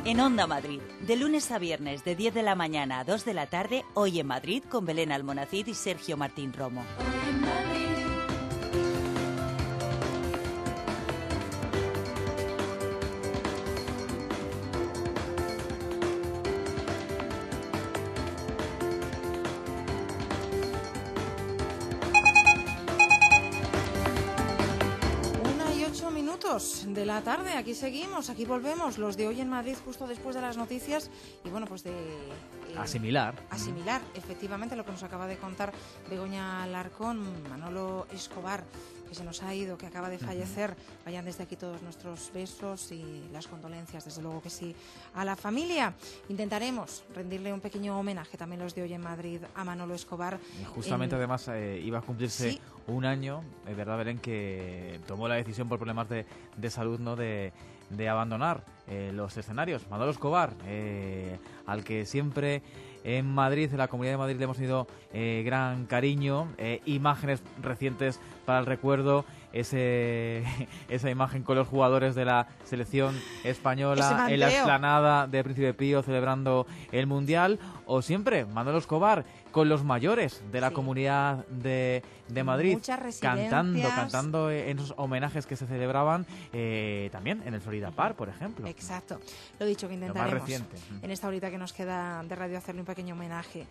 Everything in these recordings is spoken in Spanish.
En Onda Madrid, de lunes a viernes de 10 de la mañana a 2 de la tarde, Hoy en Madrid con Belén Almonacid y Sergio Martín Romo. Hoy en Madrid. De la tarde, aquí seguimos, aquí volvemos, los de Hoy en Madrid justo después de las noticias y bueno, pues de... Asimilar, efectivamente, lo que nos acaba de contar Begoña Alarcón, Manolo Escobar, que se nos ha ido, que acaba de fallecer. Vayan desde aquí todos nuestros besos y las condolencias, desde luego que sí, a la familia. Intentaremos rendirle un pequeño homenaje también los de Hoy en Madrid a Manolo Escobar. Y justamente además iba a cumplirse ¿sí? Un año, es verdad, Belén, que tomó la decisión por problemas de salud, ¿no?, de abandonar los escenarios. Manolo Escobar, al que siempre en Madrid, en la Comunidad de Madrid, le hemos tenido gran cariño, imágenes recientes para el recuerdo, esa imagen con los jugadores de la selección española en la explanada de Príncipe Pío celebrando el Mundial, o siempre Manolo Escobar con los mayores de la Comunidad de Madrid, cantando en esos homenajes que se celebraban también en el Florida Park, por ejemplo. Exacto, lo dicho, que intentaremos en esta horita que nos queda de radio hacerle un pequeño homenaje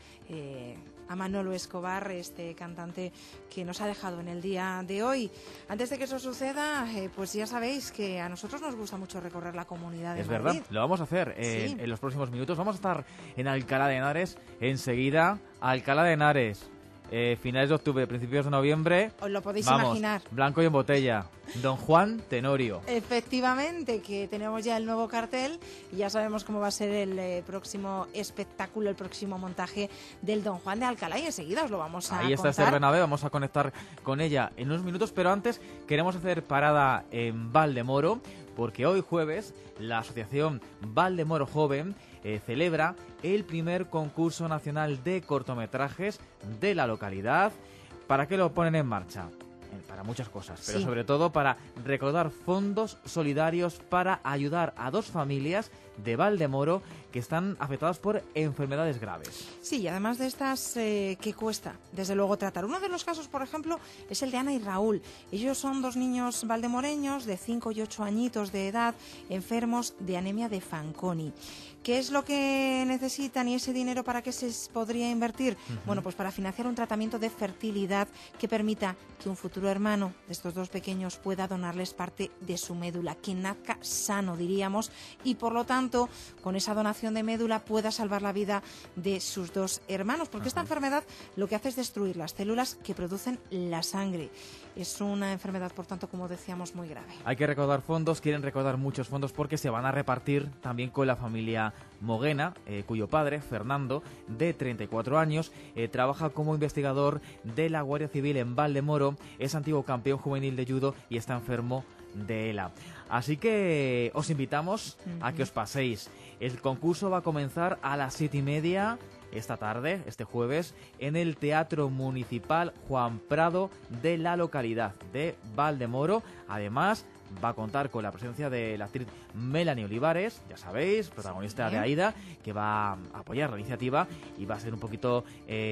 a Manolo Escobar, este cantante que nos ha dejado en el día de hoy. Antes de que eso suceda, pues ya sabéis que a nosotros nos gusta mucho recorrer la Comunidad de Madrid. Es verdad, lo vamos a hacer en los próximos minutos. Vamos a estar en Alcalá de Henares enseguida. Alcalá de Henares, finales de octubre, principios de noviembre. Os lo podéis imaginar. Blanco y en botella. Don Juan Tenorio. Efectivamente, que tenemos ya el nuevo cartel y ya sabemos cómo va a ser el próximo espectáculo, el próximo montaje del Don Juan de Alcalá, y enseguida os lo vamos a contar. Ahí está Esther Bernabé, vamos a conectar con ella en unos minutos, pero antes queremos hacer parada en Valdemoro, porque hoy jueves la Asociación Valdemoro Joven celebra el primer concurso nacional de cortometrajes de la localidad. ¿Para qué lo ponen en marcha? Para muchas cosas, pero sobre todo para recaudar fondos solidarios para ayudar a 2 familias de Valdemoro que están afectadas por enfermedades graves. Sí, y además de estas que cuesta, desde luego, tratar. Uno de los casos, por ejemplo, es el de Ana y Raúl. Ellos son 2 niños valdemoreños de 5 y 8 añitos de edad, enfermos de anemia de Fanconi. ¿Qué es lo que necesitan y ese dinero para qué se podría invertir? Bueno, pues para financiar un tratamiento de fertilidad que permita que un futuro hermano de estos 2 pequeños pueda donarles parte de su médula, que nazca sano, diríamos, y por lo tanto, con esa donación de médula pueda salvar la vida de sus 2 hermanos, porque esta enfermedad lo que hace es destruir las células que producen la sangre. Es una enfermedad, por tanto, como decíamos, muy grave. Hay que recaudar fondos, quieren recaudar muchos fondos porque se van a repartir también con la familia Moguena, cuyo padre, Fernando, de 34 años, trabaja como investigador de la Guardia Civil en Valdemoro, es antiguo campeón juvenil de judo y está enfermo de ELA. Así que os invitamos a que os paséis. El concurso va a comenzar a las 7:30 esta tarde, este jueves, en el Teatro Municipal Juan Prado de la localidad de Valdemoro. Además, va a contar con la presencia de la actriz Melanie Olivares, ya sabéis, protagonista de Aida, que va a apoyar la iniciativa y va a ser un poquito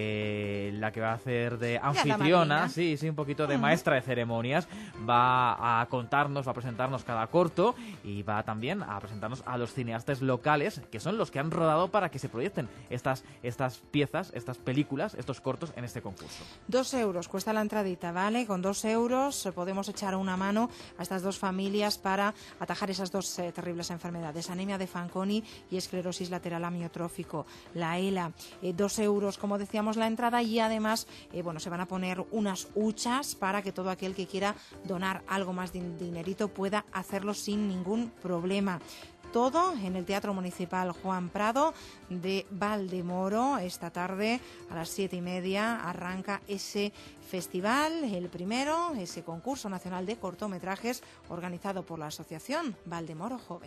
la que va a hacer de anfitriona, sí, un poquito de maestra de ceremonias. Va a contarnos, va a presentarnos cada corto y va también a presentarnos a los cineastas locales, que son los que han rodado para que se proyecten estas piezas, estas películas, estos cortos en este concurso. 2 euros cuesta la entradita, ¿vale? Con 2 euros podemos echar una mano a estas 2 familias para atajar esas 2 terribles enfermedades, anemia de Fanconi y esclerosis lateral amiotrófico, la ELA. 2 euros, como decíamos, la entrada, y además se van a poner unas huchas para que todo aquel que quiera donar algo más de dinerito pueda hacerlo sin ningún problema. Todo en el Teatro Municipal Juan Prado de Valdemoro. Esta tarde a las 7:30 arranca ese festival, el primero, ese concurso nacional de cortometrajes organizado por la Asociación Valdemoro Joven.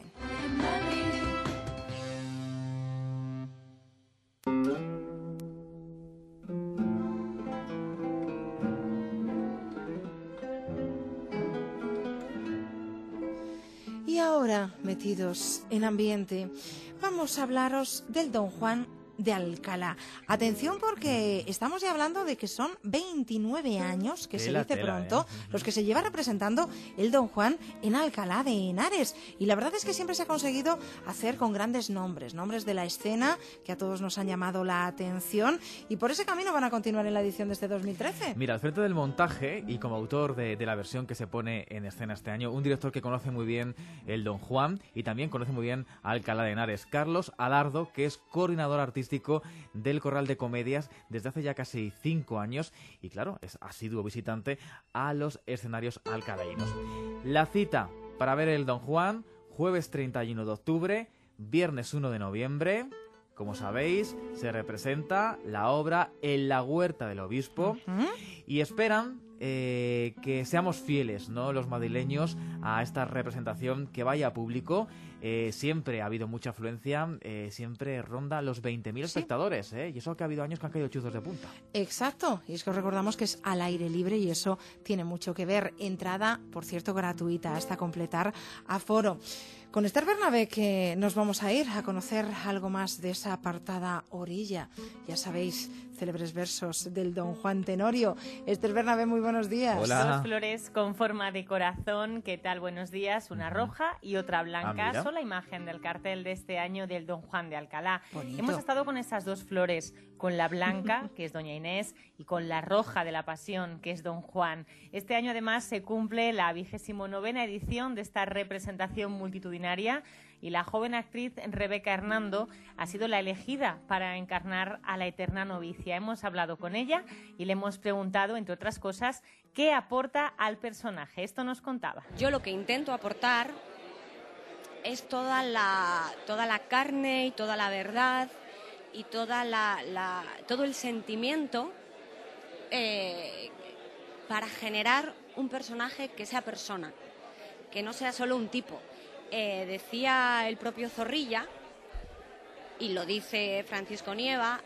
Y ahora, metidos en ambiente, vamos a hablaros del Don Juan de Alcalá. Atención, porque estamos ya hablando de que son 29 años, que se dice pronto, los que se lleva representando el Don Juan en Alcalá de Henares. Y la verdad es que siempre se ha conseguido hacer con grandes nombres de la escena, que a todos nos han llamado la atención, y por ese camino van a continuar en la edición de este 2013. Mira, al frente del montaje y como autor de la versión que se pone en escena este año, un director que conoce muy bien el Don Juan y también conoce muy bien a Alcalá de Henares, Carlos Alardo, que es coordinador artístico del Corral de Comedias desde hace ya casi 5 años y claro, es asiduo visitante a los escenarios alcalaínos. La cita para ver el Don Juan, jueves 31 de octubre, viernes 1 de noviembre. Como sabéis, se representa la obra en la Huerta del Obispo y esperan que seamos fieles, ¿no?, los madrileños, a esta representación, que vaya a público. Siempre ha habido mucha afluencia, siempre ronda los 20.000 espectadores, y eso que ha habido años que han caído chuzos de punta. Exacto, y es que os recordamos que es al aire libre y eso tiene mucho que ver. Entrada, por cierto, gratuita hasta completar aforo. Con Esther Bernabé, que nos vamos a ir a conocer algo más de esa apartada orilla. Ya sabéis, célebres versos del Don Juan Tenorio. Esther Bernabé, muy buenos días. Hola. Dos flores con forma de corazón. ¿Qué tal? Buenos días. Una roja y otra blanca. Son la imagen del cartel de este año del Don Juan de Alcalá. Bonito. Hemos estado con esas dos flores, con la blanca, que es Doña Inés, y con la roja de la Pasión, que es Don Juan. Este año además se cumple la 29ª edición de esta representación multitudinaria y la joven actriz Rebeca Hernando ha sido la elegida para encarnar a la eterna novicia. Hemos hablado con ella y le hemos preguntado, entre otras cosas, qué aporta al personaje. Esto nos contaba. Yo lo que intento aportar es toda la carne y toda la verdad y todo el sentimiento para generar un personaje que sea persona, que no sea solo un tipo. Decía el propio Zorrilla, y lo dice Francisco Nieva,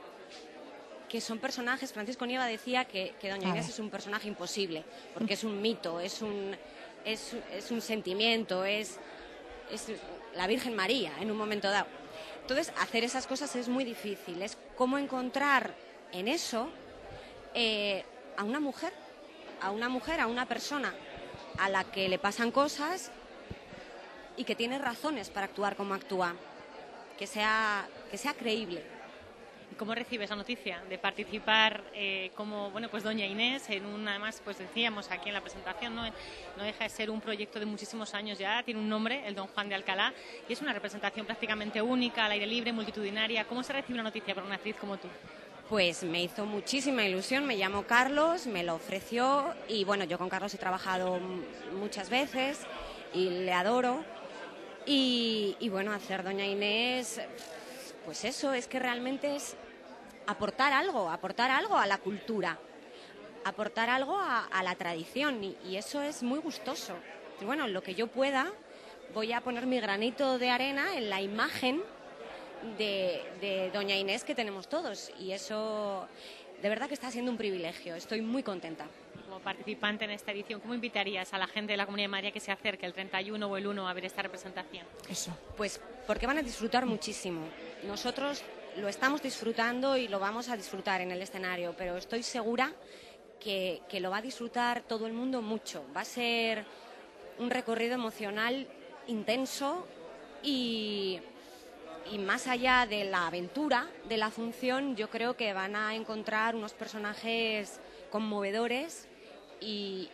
que son personajes. Francisco Nieva decía que Doña Inés es un personaje imposible, porque es un mito, es un sentimiento, es la Virgen María en un momento dado. Entonces, hacer esas cosas es muy difícil. Es cómo encontrar en eso a una mujer, a una persona a la que le pasan cosas y que tiene razones para actuar como actúa, que sea creíble. ¿Y cómo recibe esa noticia de participar como pues Doña Inés en una, además, pues decíamos aquí en la presentación, no deja de ser un proyecto de muchísimos años ya, tiene un nombre, el Don Juan de Alcalá, y es una representación prácticamente única, al aire libre, multitudinaria? ¿Cómo se recibe una noticia por una actriz como tú? Pues me hizo muchísima ilusión, me llamó Carlos, me lo ofreció, y bueno, yo con Carlos he trabajado muchas veces y le adoro. Y bueno, hacer Doña Inés, pues eso, es que realmente es aportar algo a la cultura, aportar algo a la tradición, y eso es muy gustoso. Y bueno, lo que yo pueda, voy a poner mi granito de arena en la imagen de Doña Inés que tenemos todos, y eso de verdad que está siendo un privilegio, estoy muy contenta. Como participante en esta edición, ¿cómo invitarías a la gente de la Comunidad de Madrid que se acerque el 31 o el 1 a ver esta representación? Eso. Pues porque van a disfrutar muchísimo. Nosotros lo estamos disfrutando y lo vamos a disfrutar en el escenario, pero estoy segura que lo va a disfrutar todo el mundo mucho. Va a ser un recorrido emocional intenso y más allá de la aventura de la función, yo creo que van a encontrar unos personajes conmovedores y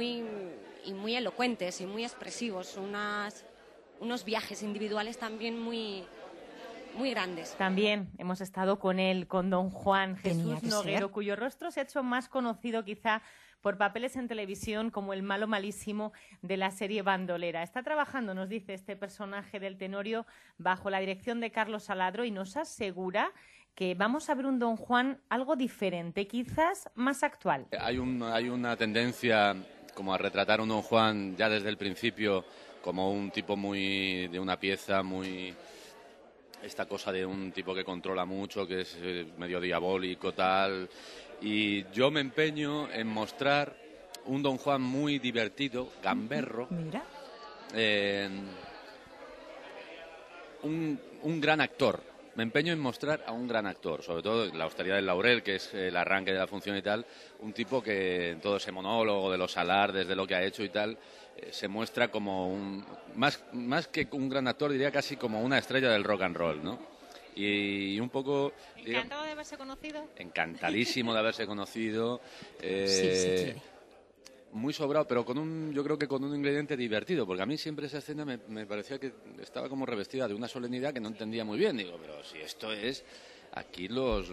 muy elocuentes y muy expresivos, unos viajes individuales también muy grandes. También hemos estado con él, con Don Juan Tenía Jesús que Noguero, ser. cuyo rostro se ha hecho más conocido quizá por papeles en televisión como el malo malísimo de la serie Bandolera. Está trabajando, nos dice este personaje del Tenorio, bajo la dirección de Carlos Aladro, y nos asegura que vamos a ver un Don Juan algo diferente, quizás más actual. Hay una tendencia como a retratar a un Don Juan ya desde el principio como un tipo muy de una pieza, muy esta cosa de un tipo que controla mucho, que es medio diabólico, tal. Y yo me empeño en mostrar un Don Juan muy divertido, gamberro, Mira. un gran actor. Me empeño en mostrar a un gran actor, sobre todo La austeridad del laurel, que es el arranque de la función y tal, un tipo que en todo ese monólogo de los alardes, de lo que ha hecho y tal, se muestra como más que un gran actor, diría casi como una estrella del rock and roll, ¿no? Y un poco... ¿Encantado de haberse conocido? Encantadísimo de haberse conocido. Sí. Muy sobrado, pero yo creo que con un ingrediente divertido, porque a mí siempre esa escena me parecía que estaba como revestida de una solemnidad que no entendía muy bien. Digo, pero si esto es aquí los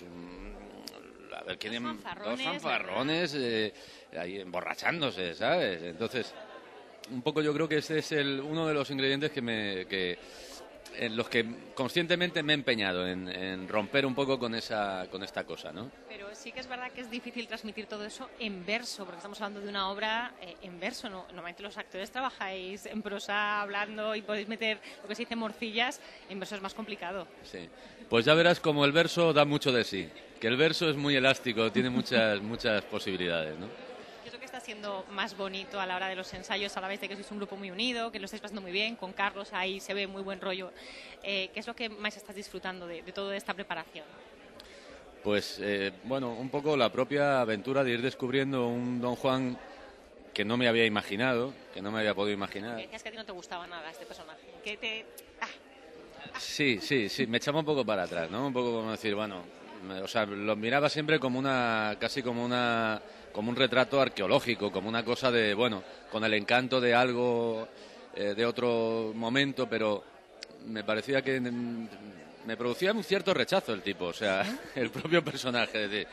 fanfarrones ahí emborrachándose, ¿sabes? Entonces, un poco yo creo que ese es uno de los ingredientes en los que conscientemente me he empeñado en romper un poco con esta cosa, ¿no? Pero sí que es verdad que es difícil transmitir todo eso en verso, porque estamos hablando de una obra en verso, ¿no? Normalmente los actores trabajáis en prosa hablando y podéis meter lo que se dice morcillas, en verso es más complicado. Sí, pues ya verás como el verso da mucho de sí, que el verso es muy elástico, tiene muchas posibilidades, ¿no? Está siendo más bonito a la hora de los ensayos, a la vez de que sois un grupo muy unido, que lo estáis pasando muy bien, con Carlos ahí se ve muy buen rollo. ¿Qué es lo que más estás disfrutando de toda esta preparación? Pues, bueno, un poco la propia aventura de ir descubriendo un Don Juan que no me había imaginado, que no me había podido imaginar. Decías que a ti no te gustaba nada este personaje. Sí, me echaba un poco para atrás, ¿no? Un poco como decir, bueno, o sea, lo miraba siempre como un retrato arqueológico, como una cosa de, bueno, con el encanto de algo de otro momento, pero me parecía que me producía un cierto rechazo el tipo, o sea, el propio personaje de...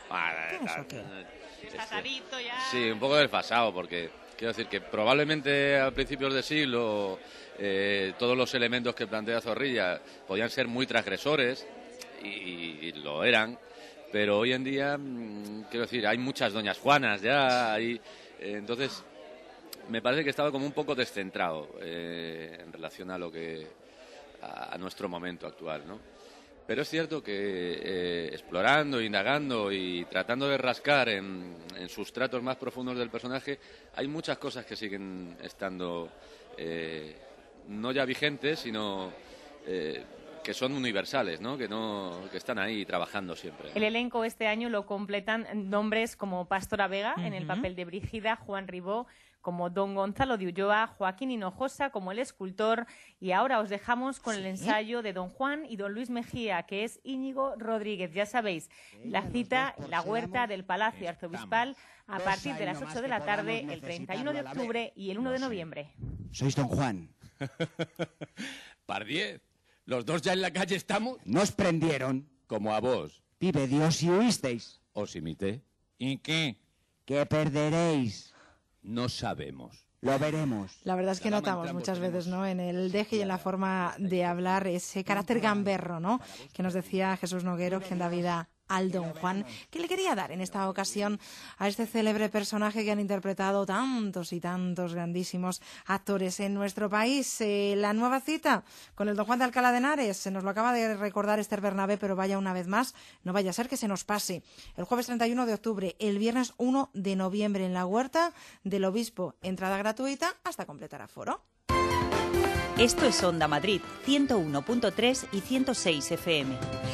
Desfasadito ya. Sí, un poco desfasado, porque quiero decir que probablemente a principios de siglo todos los elementos que plantea Zorrilla podían ser muy transgresores, y lo eran, pero hoy en día, quiero decir, hay muchas doñas Juanas ya, entonces me parece que estaba como un poco descentrado en relación a nuestro momento actual, ¿no? Pero es cierto que explorando, indagando y tratando de rascar en sustratos más profundos del personaje, hay muchas cosas que siguen estando no ya vigentes, sino que son universales, ¿no? Que están ahí trabajando siempre, ¿no? El elenco este año lo completan nombres como Pastora Vega en el papel de Brígida, Juan Ribó como Don Gonzalo de Ulloa, Joaquín Hinojosa como el escultor, y ahora os dejamos con el ensayo de Don Juan y Don Luis Mejía, que es Íñigo Rodríguez. Ya sabéis, la cita en la huerta del Palacio Arzobispal a partir de las 8 de la tarde, el 31 de octubre y el 1 de noviembre. Sois Don Juan. Pardiez. ¿Los dos ya en la calle estamos? Nos prendieron. Como a vos. Vive Dios y huisteis. ¿Os imité? ¿Y qué? Que perderéis. No sabemos. Lo veremos. La verdad es que notamos muchas veces, ¿no?, en el deje y en la forma de hablar ese carácter gamberro, ¿no?, que nos decía Jesús Noguero, quien da vida al Don Juan, que le quería dar en esta ocasión a este célebre personaje que han interpretado tantos y tantos grandísimos actores en nuestro país. La nueva cita con el Don Juan de Alcalá de Henares, se nos lo acaba de recordar Esther Bernabé, pero vaya una vez más, no vaya a ser que se nos pase. El jueves 31 de octubre, el viernes 1 de noviembre en la Huerta del Obispo, entrada gratuita hasta completar aforo. Esto es Onda Madrid, 101.3 y 106 FM.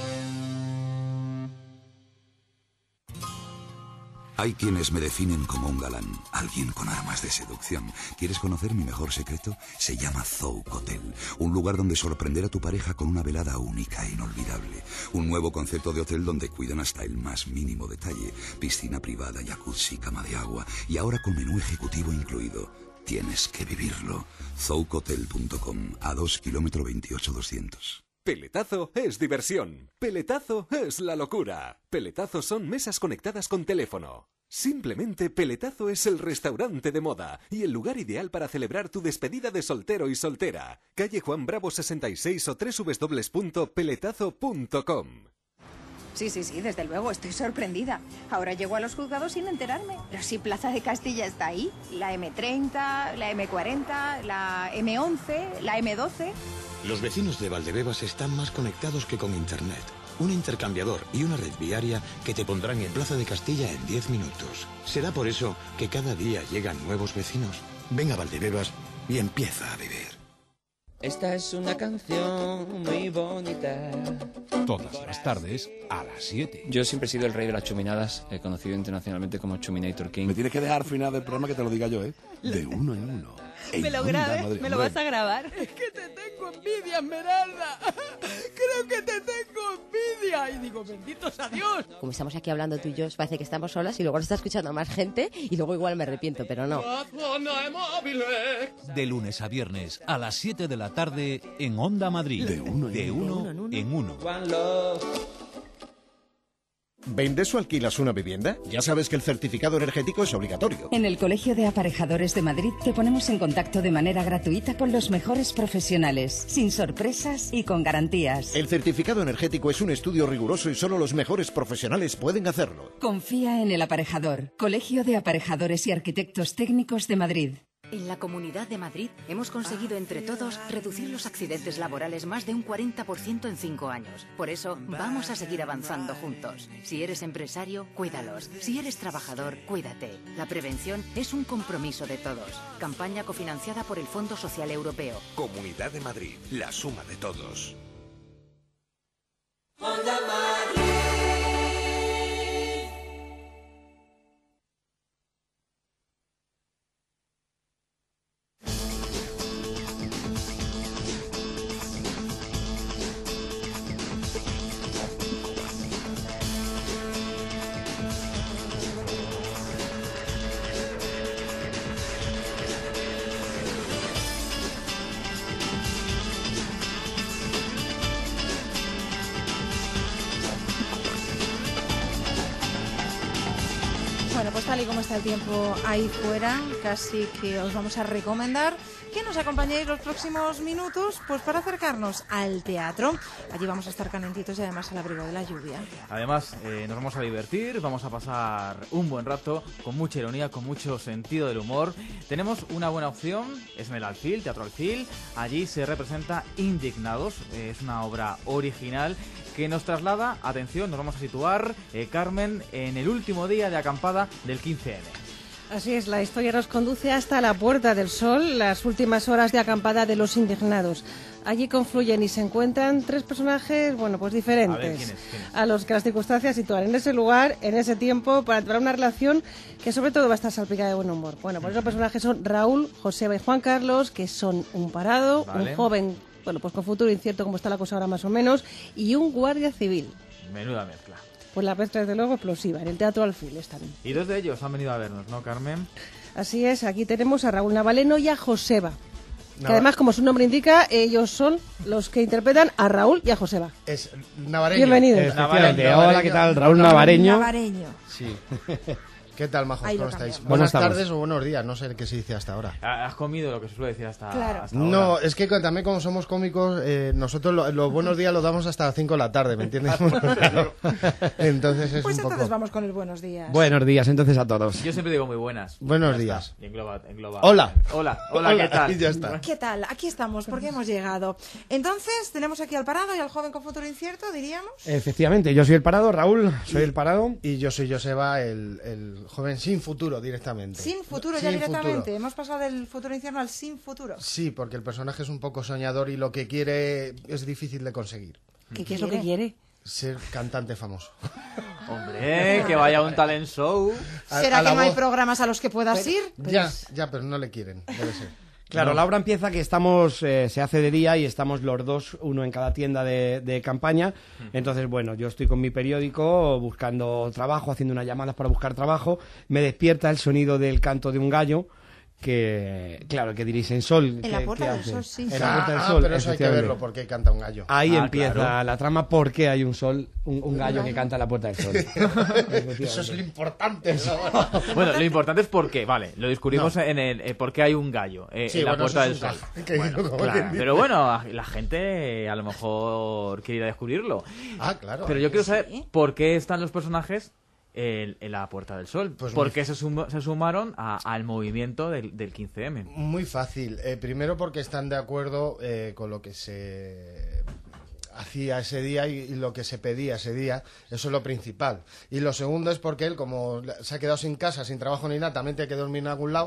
Hay quienes me definen como un galán, alguien con armas de seducción. ¿Quieres conocer mi mejor secreto? Se llama Zouk Hotel, un lugar donde sorprender a tu pareja con una velada única e inolvidable. Un nuevo concepto de hotel donde cuidan hasta el más mínimo detalle. Piscina privada, jacuzzi, cama de agua y ahora con menú ejecutivo incluido. Tienes que vivirlo. Zoukhotel.com, a 2 km 28-200. Peletazo es diversión. Peletazo es la locura. Peletazo son mesas conectadas con teléfono. Simplemente Peletazo es el restaurante de moda y el lugar ideal para celebrar tu despedida de soltero y soltera. Calle Juan Bravo 66 o www.peletazo.com. Sí, desde luego, estoy sorprendida. Ahora llego a los juzgados sin enterarme. Pero si Plaza de Castilla está ahí, la M30, la M40, la M11, la M12... Los vecinos de Valdebebas están más conectados que con Internet. Un intercambiador y una red viaria que te pondrán en Plaza de Castilla en 10 minutos. Será por eso que cada día llegan nuevos vecinos. Ven a Valdebebas y empieza a vivir. Esta es una canción muy bonita. Todas las tardes a las 7. Yo siempre he sido el rey de las chuminadas, conocido internacionalmente como Chuminator King. Me tienes que dejar al final del programa que te lo diga yo, ¿eh? De uno en uno. Me lo grabes, me lo vas a grabar. Es que te tengo envidia, Esmeralda. Creo que te tengo envidia. Y digo, benditos a Dios. Como estamos aquí hablando tú y yo, parece que estamos solas y luego nos está escuchando más gente y luego igual me arrepiento, pero no. De lunes a viernes a las 7 de la tarde en Onda Madrid. De uno en uno. ¿Vendes o alquilas una vivienda? Ya sabes que el certificado energético es obligatorio. En el Colegio de Aparejadores de Madrid te ponemos en contacto de manera gratuita con los mejores profesionales, sin sorpresas y con garantías. El certificado energético es un estudio riguroso y solo los mejores profesionales pueden hacerlo. Confía en el aparejador. Colegio de Aparejadores y Arquitectos Técnicos de Madrid. En la Comunidad de Madrid hemos conseguido entre todos reducir los accidentes laborales más de un 40% en 5 años. Por eso vamos a seguir avanzando juntos. Si eres empresario, cuídalos. Si eres trabajador, cuídate. La prevención es un compromiso de todos. Campaña cofinanciada por el Fondo Social Europeo. Comunidad de Madrid, la suma de todos. Onda Madrid. Bueno, pues tal y como está el tiempo ahí fuera, casi que os vamos a recomendar que nos acompañéis los próximos minutos pues para acercarnos al teatro. Allí vamos a estar calentitos y además al abrigo de la lluvia. Además, nos vamos a divertir, vamos a pasar un buen rato con mucha ironía, con mucho sentido del humor. Tenemos una buena opción, es en el Alfil, Teatro Alfil. Allí se representa Indignados, es una obra original que nos traslada, atención, nos vamos a situar, Carmen, en el último día de acampada del 15M. Así es, la historia nos conduce hasta la Puerta del Sol, las últimas horas de acampada de los indignados. Allí confluyen y se encuentran tres personajes, bueno, pues diferentes. A ver, ¿quién es? A los que las circunstancias sitúan en ese lugar, en ese tiempo, para entrar una relación que sobre todo va a estar salpicada de buen humor. Bueno, pues los personajes son Raúl, Joseba y Juan Carlos, que son un parado, Vale. un joven, bueno, pues con futuro incierto como está la cosa ahora más o menos, y un guardia civil. Menuda mezcla. Pues la mezcla, desde luego, explosiva. En el Teatro Alfil están. Y dos de ellos han venido a vernos, ¿no, Carmen? Así es, aquí tenemos a Raúl Navaleno y a Joseba. Que además, como su nombre indica, ellos son los que interpretan a Raúl y a Joseba. Es Navareño. Bienvenidos. Navareño. Hola, ¿qué tal? Raúl Navareño. Sí. ¿Qué tal, majos? Ahí ¿Cómo lo estáis? cambiamos. Buenas tardes o buenos días, no sé qué se dice hasta ahora. ¿Has comido lo que se suele decir hasta, Claro. hasta ahora? No, es que también como somos cómicos, nosotros los buenos días los damos hasta las 5 de la tarde, ¿me entiendes? Entonces es Pues un entonces poco... vamos con los buenos días. Buenos días entonces a todos. Yo siempre digo muy buenas. Buenos Ya días. está. Y engloba. Hola. Hola, Hola, ¿qué tal? y ya está. ¿Qué tal? Aquí estamos, porque hemos llegado. Entonces, tenemos aquí al parado y al joven con futuro incierto, diríamos. Efectivamente, yo soy el parado, Raúl, soy el parado. Y yo soy Joseba, el joven sin futuro directamente. Sin futuro Sin ya directamente. futuro. Hemos pasado del futuro incierto al sin futuro. Sí, porque el personaje es un poco soñador y lo que quiere es difícil de conseguir. ¿Qué es lo que quiere? Ser cantante famoso. Hombre, que vaya a un talent show. ¿Será que no hay programas a los que puedas ir? Ya, pero no le quieren, debe ser. Claro, No. la obra empieza que estamos, se hace de día y estamos los dos, uno en cada tienda de campaña. Entonces, bueno, yo estoy con mi periódico buscando trabajo, haciendo unas llamadas para buscar trabajo. Me despierta el sonido del canto de un gallo. Que, claro, que diréis en Sol. En la ¿qué Puerta del hace? Sol, sí. En la Puerta del Sol, pero eso hay que efectivamente. verlo porque canta un gallo. Ahí empieza claro. la trama, porque hay un sol, un gallo que canta en la Puerta del Sol. Eso es lo importante. Bueno, lo importante es por qué, vale, lo descubrimos en el por qué hay un gallo Sí, en la bueno, Puerta eso del es un Sol. gallo, que Bueno, como claro, quien dice. pero bueno, la gente a lo mejor quiere ir a descubrirlo. Claro. Pero yo quiero saber por qué están los personajes en la Puerta del Sol. Pues ¿Por qué se sumaron al movimiento del 15M? Muy fácil. Primero porque están de acuerdo con lo que se hacía ese día y lo que se pedía ese día. Eso es lo principal. Y lo segundo es porque él, como se ha quedado sin casa, sin trabajo ni nada, también tiene que dormir en algún lado.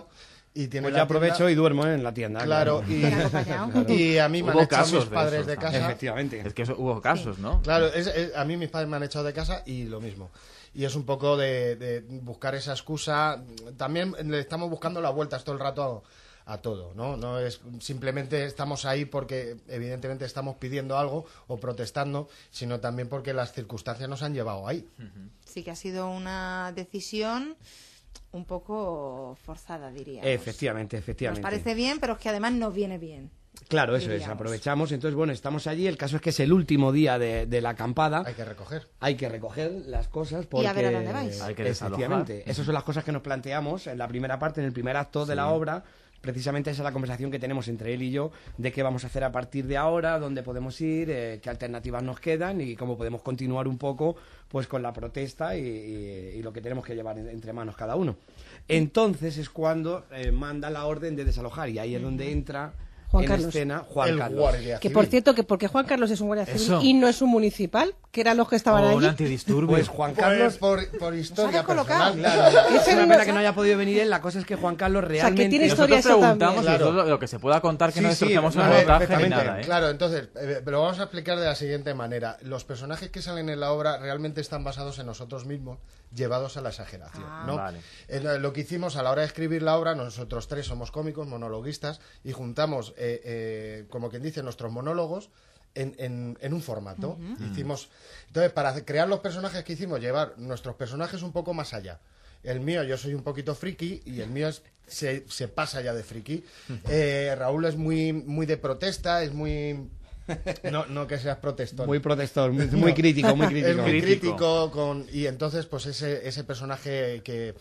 Y tiene Pues la ya aprovecho tienda. y duermo en la tienda. Claro, y a mí me han Hubo echado casos mis padres de de eso, casa. Efectivamente. Es que hubo casos, ¿no? Claro, a mí mis padres me han echado de casa y lo mismo. Y es un poco de buscar esa excusa. También le estamos buscando la vuelta todo el rato a todo, ¿no? No es simplemente estamos ahí porque evidentemente estamos pidiendo algo o protestando, sino también porque las circunstancias nos han llevado ahí. Sí que ha sido una decisión un poco forzada, diría. Efectivamente. Nos parece bien, pero es que además nos viene bien. Claro, eso es, aprovechamos. Entonces, bueno, estamos allí. El caso es que es el último día de la acampada. Hay que recoger. Hay que recoger las cosas porque... Y a ver a dónde vais. Hay que desalojar. Efectivamente. Esas son las cosas que nos planteamos en la primera parte, en el primer acto de la obra. Precisamente esa es la conversación que tenemos entre él y yo de qué vamos a hacer a partir de ahora, dónde podemos ir, qué alternativas nos quedan y cómo podemos continuar un poco pues con la protesta y lo que tenemos que llevar entre manos cada uno. Entonces es cuando manda la orden de desalojar y ahí es donde entra Juan en Carlos. escena Juan El Carlos. guardia Que civil. por cierto, que porque Juan Carlos es un guardia civil Eso. y no es un municipal, que eran los que estaban O un allí. antidisturbio. Pues Juan Carlos... por historia descolocado. personal, claro. Es una pena que no haya podido venir él. La cosa es que Juan Carlos que realmente... tiene historia Nosotros eso también. preguntamos y Claro. todo lo que se pueda contar, que no destrocemos el a ver, montaje ni perfectamente. nada, ¿eh? Claro, entonces, lo vamos a explicar de la siguiente manera. Los personajes que salen en la obra realmente están basados en nosotros mismos, llevados a la exageración, ¿no? Vale. Lo que hicimos a la hora de escribir la obra, nosotros tres somos cómicos, monologuistas, y juntamos, como quien dice, nuestros monólogos en un formato. Hicimos, entonces, para crear los personajes que hicimos, llevar nuestros personajes un poco más allá. El mío, yo soy un poquito friki, y el mío se pasa ya de friki. Raúl es muy de protesta, es muy... No que seas protestón. Muy protestor, muy crítico, muy crítico. Es muy crítico y entonces pues ese personaje que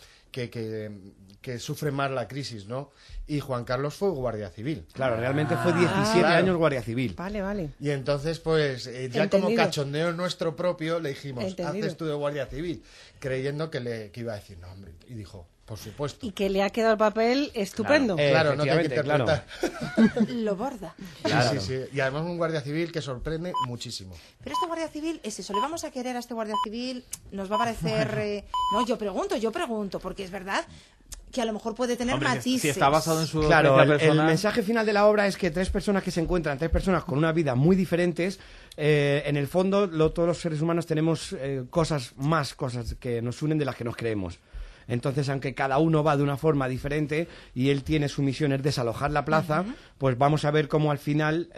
sufre más la crisis, ¿no? Y Juan Carlos fue guardia civil. Claro, realmente fue 17 claro. años guardia civil. Vale. Y entonces pues ya como Entendido. cachondeo nuestro propio le dijimos, Entendido. haces tú de guardia civil, creyendo que iba a decir, no hombre, y dijo, por supuesto. Y que le ha quedado el papel estupendo. Claro, no te hay que Efectivamente, interpretar. Lo borda. Sí, sí. Y además un guardia civil que sorprende muchísimo. Pero este guardia civil es eso, le vamos a querer a este guardia civil, nos va a parecer... No, yo pregunto, porque es verdad que a lo mejor puede tener Hombre, matices. si está basado en su Claro, experiencia el personal. mensaje final de la obra es que tres personas que se encuentran, tres personas con una vida muy diferentes, en el fondo todos los seres humanos tenemos cosas que nos unen de las que nos creemos. Entonces, aunque cada uno va de una forma diferente y él tiene su misión es desalojar la plaza, pues vamos a ver cómo al final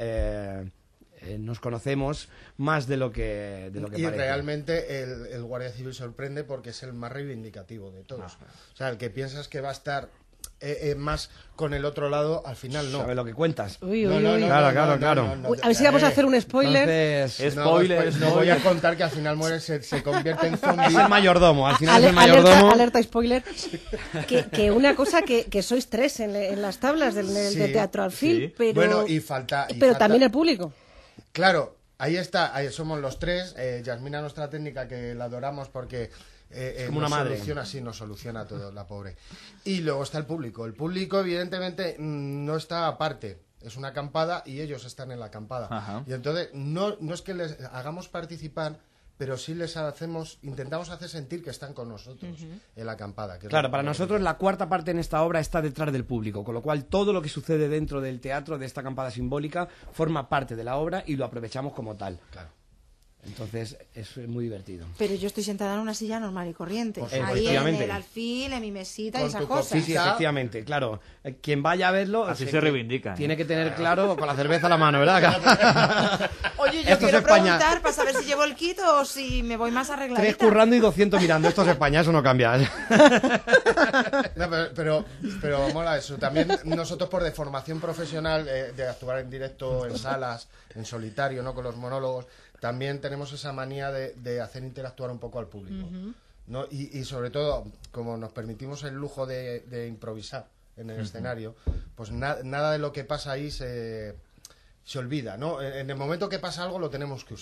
nos conocemos más de lo que Y parece. realmente el guardia civil sorprende porque es el más reivindicativo de todos. O sea, el que piensas que va a estar más con el otro lado, al final no. ¿Sabes lo que cuentas? Uy. Claro. Uy, a ver si vamos a hacer un spoiler. Entonces, No voy a contar que al final muere, se convierte en zombie. es el mayordomo, al final es el mayordomo. Alerta spoiler. Que una cosa que sois tres en las tablas del Sí, Teatro Alfil, pero, bueno, y falta... también el público. Claro, ahí está, ahí somos los tres. Yasmina, nuestra técnica, que la adoramos porque... como una madre. Nos soluciona todo, la pobre. Y luego está el público. El público, evidentemente, no está aparte. Es una acampada y ellos están en la acampada. Ajá. Y entonces, no es que les hagamos participar, pero sí intentamos hacer sentir que están con nosotros en la acampada. Que es Claro, lo para que- nosotros la cuarta parte en esta obra está detrás del público, con lo cual todo lo que sucede dentro del teatro, de esta acampada simbólica, forma parte de la obra y lo aprovechamos como tal. Claro. Entonces es muy divertido. Pero yo estoy sentada en una silla normal y corriente. Pues, Ahí en efectivamente. el alfil, en mi mesita y Con esas tu cosas. Sí, efectivamente, claro. Quien vaya a verlo... Así se reivindica, ¿eh? Tiene que tener claro, con la cerveza a la mano, ¿verdad? Oye, yo Esto es quiero España. preguntar para saber si llevo el kit o si me voy más arregladita. 3 currando y 200 mirando. Esto es España, eso no cambia. No, pero mola eso. También nosotros por deformación profesional de actuar en directo, en salas, en solitario, ¿no? Con los monólogos, también tenemos esa manía de hacer interactuar un poco al público, ¿no? Y sobre todo, como nos permitimos el lujo de improvisar en el escenario, pues nada de lo que pasa ahí se olvida, ¿no? En el momento que pasa algo lo tenemos que usar.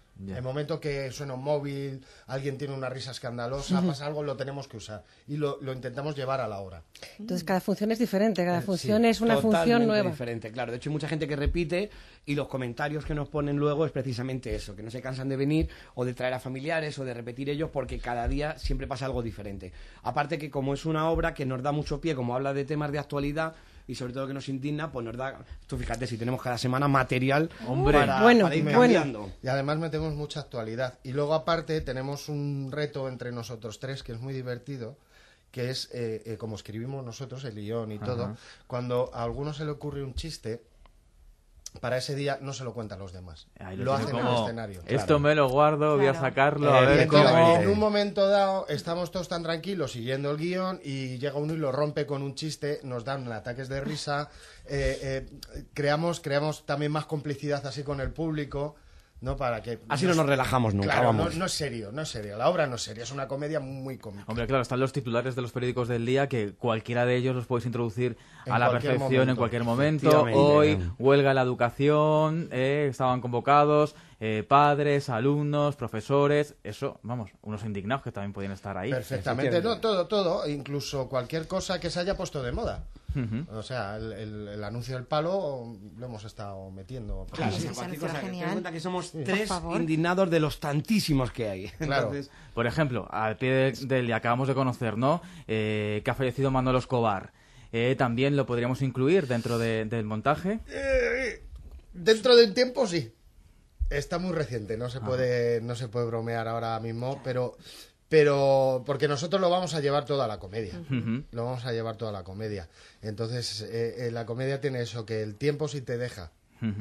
Ya. El momento que suena un móvil, alguien tiene una risa escandalosa, pasa algo, lo tenemos que usar. Y lo intentamos llevar a la hora. Entonces cada función es diferente, cada función Sí, es una función totalmente nueva. diferente, claro. De hecho, hay mucha gente que repite y los comentarios que nos ponen luego es precisamente eso, que no se cansan de venir o de traer a familiares o de repetir ellos porque cada día siempre pasa algo diferente. Aparte que como es una obra que nos da mucho pie, como habla de temas de actualidad y sobre todo que nos indigna, pues nos da, tú fíjate, si tenemos cada semana material para ir cambiando. Y además metemos mucha actualidad. Y luego aparte tenemos un reto entre nosotros tres que es muy divertido, que es, como escribimos nosotros, el guión y todo, cuando a alguno se le ocurre un chiste, para ese día no se lo cuentan los demás. Lo hacen en el escenario. Esto me lo guardo, voy a sacarlo, a ver entonces, cómo... en un momento dado estamos todos tan tranquilos siguiendo el guión y llega uno y lo rompe con un chiste, nos dan ataques de risa, creamos también más complicidad así con el público, ¿no? Para que así no nos relajamos nunca, claro, vamos. No es serio, la obra no es seria, es una comedia muy cómica. Hombre, claro, están los titulares de los periódicos del día que cualquiera de ellos los podéis introducir En a la cualquier perfección momento. en cualquier momento. Efectivamente. Hoy, huelga la educación, estaban convocados padres, alumnos, profesores, eso, vamos, unos indignados que también podían estar ahí. Perfectamente, no, todo, incluso cualquier cosa que se haya puesto de moda. O sea, el anuncio del palo lo hemos estado metiendo. Claro, Sí, cualquier cosa, ten en cuenta que somos Sí. tres Por favor. indignados de los tantísimos que hay. Claro. Entonces, Por ejemplo, al pie del día acabamos de conocer, ¿no? Que ha fallecido Manolo Escobar. También lo podríamos incluir dentro del montaje. Dentro de un tiempo sí. Está muy reciente, no se puede bromear ahora mismo, pero porque nosotros lo vamos a llevar toda la comedia. Lo vamos a llevar toda la comedia. Entonces, la comedia tiene eso, que el tiempo sí te deja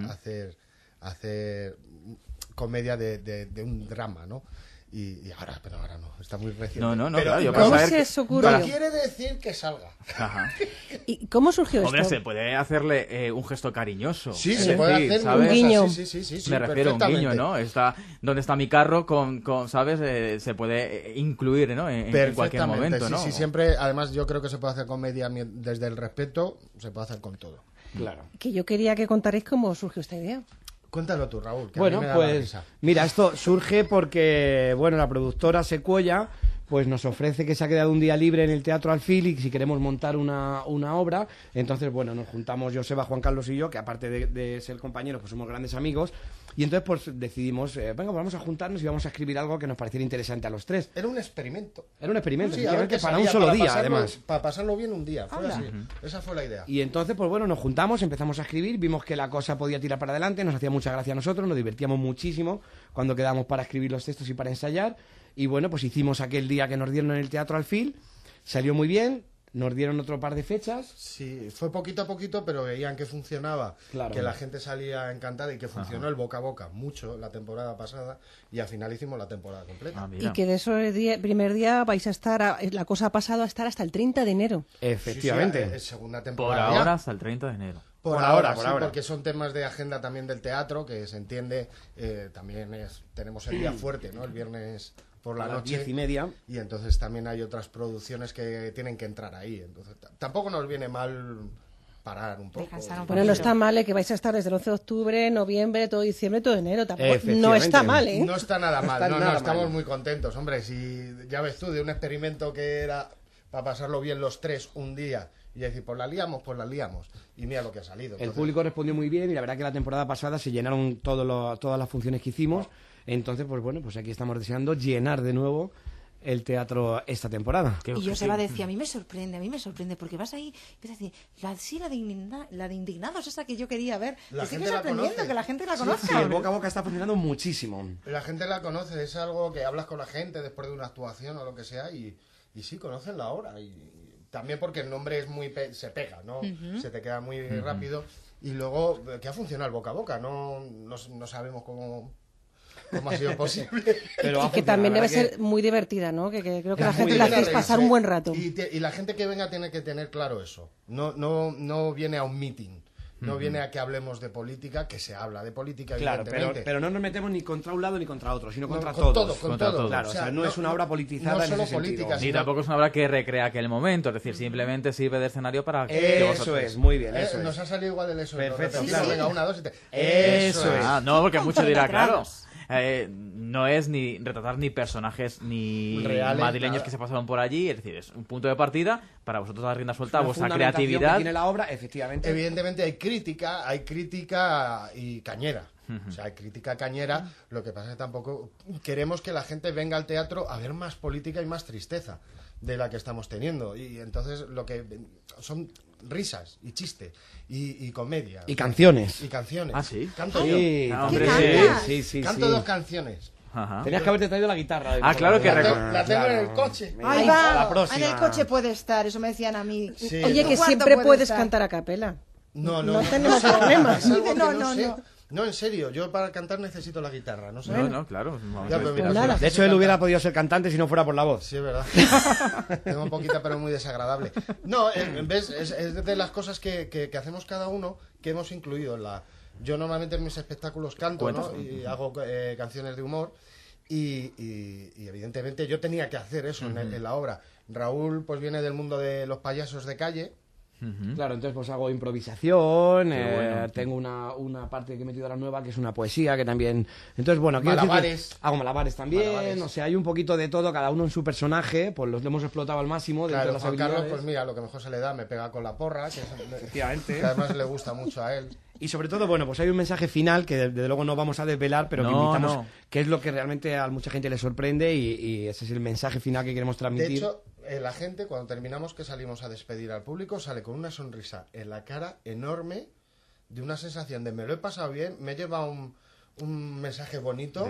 hacer comedia de un drama, ¿no? Pero ahora no, está muy reciente. No, pero, claro, yo ¿cómo para se os ocurrió? No quiere decir que salga. Ajá. ¿Y cómo surgió Hombre, esto? se puede hacerle un gesto cariñoso. Sí, es se puede decir, hacer ¿sabes? un guiño. Sí, Me refiero a un guiño, perfectamente. ¿no? ¿Dónde está mi carro? ¿Sabes? Se puede incluir, ¿no? En cualquier Perfectamente, momento, ¿no? Sí, siempre, además yo creo que se puede hacer comedia desde el respeto, se puede hacer con todo. Claro. Que yo quería que contaréis cómo surgió esta idea. Cuéntalo tú, Raúl, que a bueno, mí me da la pues risa. mira, esto surge porque, bueno, la productora Secuoya pues nos ofrece que se ha quedado un día libre en el Teatro Alfil y si queremos montar una obra, entonces, bueno, nos juntamos Joseba, Juan Carlos y yo, que aparte de ser compañeros, pues somos grandes amigos, y entonces pues decidimos, venga, pues vamos a juntarnos y vamos a escribir algo que nos pareciera interesante a los tres. Era un experimento. Era un experimento, Sí, a ver efectivamente, qué para un salía, solo para día, pasarlo- además. Para pasarlo bien un día, fue así. Esa fue la idea. Y entonces, pues bueno, nos juntamos, empezamos a escribir, vimos que la cosa podía tirar para adelante, nos hacía mucha gracia a nosotros, nos divertíamos muchísimo cuando quedábamos para escribir los textos y para ensayar. Y bueno, pues hicimos aquel día que nos dieron en el Teatro Alfil, salió muy bien, nos dieron otro par de fechas. Sí, fue poquito a poquito, pero veían que funcionaba, Claro. que la gente salía encantada y que funcionó el boca a boca mucho la temporada pasada y al final hicimos la temporada completa. Y que de ese primer día vais a estar, la cosa ha pasado a estar hasta el 30 de enero. Efectivamente. Sí, segunda Por temporada. ahora hasta el 30 de enero. Por ahora, por sí, ahora. porque son temas de agenda también del teatro, que se entiende, también tenemos el día fuerte, ¿no? El viernes por la A las noche. 10:30. Y entonces también hay otras producciones que tienen que entrar ahí. Entonces, tampoco nos viene mal parar un poco. Bueno, no está mal, que vais a estar desde el 11 de octubre, noviembre, todo diciembre, todo enero. Tampoco, no está mal, ¿eh? No está nada mal, está nada estamos mal. muy contentos. Hombre, si ya ves tú, de un experimento que era para pasarlo bien los tres un día y decir, pues la liamos. Y mira lo que ha salido. El Entonces, público respondió muy bien y la verdad que la temporada pasada se llenaron todas las funciones que hicimos. Entonces, pues bueno, pues aquí estamos deseando llenar de nuevo el teatro esta temporada. Y Joseba decía, a mí me sorprende, porque vas ahí y empiezas a decir, la de indignados, esa que yo quería ver. La Me sigue gente la sorprendiendo conoce. que la gente la Sí, conozca. Sí, el boca a boca está funcionando muchísimo. la gente la conoce, es algo que hablas con la gente después de una actuación o lo que sea y sí, conocen la obra. Y también porque el nombre es se pega, ¿no? Se te queda muy rápido. Y luego, que ha funcionado el boca a boca, no sabemos cómo ha sido posible. Pero Y que también debe ser muy divertida, ¿no? Que creo que la gente la hacéis pasar un buen rato. Y la gente que venga tiene que tener claro eso. No viene a un meeting. No viene a que hablemos de política, que se habla de política, Claro, evidentemente. pero no nos metemos ni contra un lado ni contra otro, sino contra con todos. todo, con todo. Claro, o sea, no es una obra politizada no en solo ese sentido. política, Ni sino- tampoco es una obra que recrea aquel momento, es decir, simplemente sirve de escenario para que Eso vosotros... es, muy bien, eso Nos es. ha salido igual el eso. Perfecto, Lo repetimos, claro. Venga, 1, 2 y 3. Eso es. Ah, no, porque mucho dirá, claro. no es ni retratar ni personajes ni reales, madrileños nada. que se pasaron por allí, es decir, es un punto de partida para vosotros dar rienda suelta a Una vuestra fundamentación creatividad. que tiene la obra, efectivamente. Evidentemente hay crítica y cañera. O sea, hay crítica cañera, lo que pasa es que tampoco queremos que la gente venga al teatro a ver más política y más tristeza de la que estamos teniendo. Y entonces lo que son risas y chiste y comedia. Y canciones. Y canciones. Ah, ¿sí? Canto Sí, yo. hombre, sí. Canto 2 canciones. Ajá. Tenías que haberte traído la guitarra. Claro que La tengo en el coche. Ahí A la va, próxima. en el coche puede estar, eso me decían a mí. Sí. Oye, que ¿Cuánto siempre puede puedes estar? cantar a capela. No tenemos sé, problemas. es algo que No, sé. no. No, en serio, yo para cantar necesito la guitarra, no sé. No, claro. Ya, pero mira, nada. si De hecho, él hubiera podido ser cantante si no fuera por la voz. Sí, es verdad. Tengo un poquita, pero muy desagradable. No, ¿ves? Es de las cosas que hacemos cada uno que hemos incluido en la... Yo normalmente en mis espectáculos canto, ¿no? Y hago canciones de humor. Y evidentemente yo tenía que hacer eso en la obra. Raúl pues viene del mundo de los payasos de calle. Claro, entonces pues hago improvisación, Qué bueno. tengo una parte que he metido ahora nueva que es una poesía que también... Entonces, bueno, quiero decir que Malabares. hago malabares también, Malabares. o sea, hay un poquito de todo, cada uno en su personaje, pues los hemos explotado al máximo dentro Claro, de las Juan Carlos, habilidades. pues mira, lo que mejor se le da, me pega con la porra, que, Efectivamente. que además le gusta mucho a él. Y sobre todo, bueno, pues hay un mensaje final que desde luego no vamos a desvelar, pero que No, invitamos, no. que es lo que realmente a mucha gente le sorprende y ese es el mensaje final que queremos transmitir. De hecho, la gente, cuando terminamos, que salimos a despedir al público, sale con una sonrisa en la cara enorme, de una sensación de me lo he pasado bien, me lleva un mensaje bonito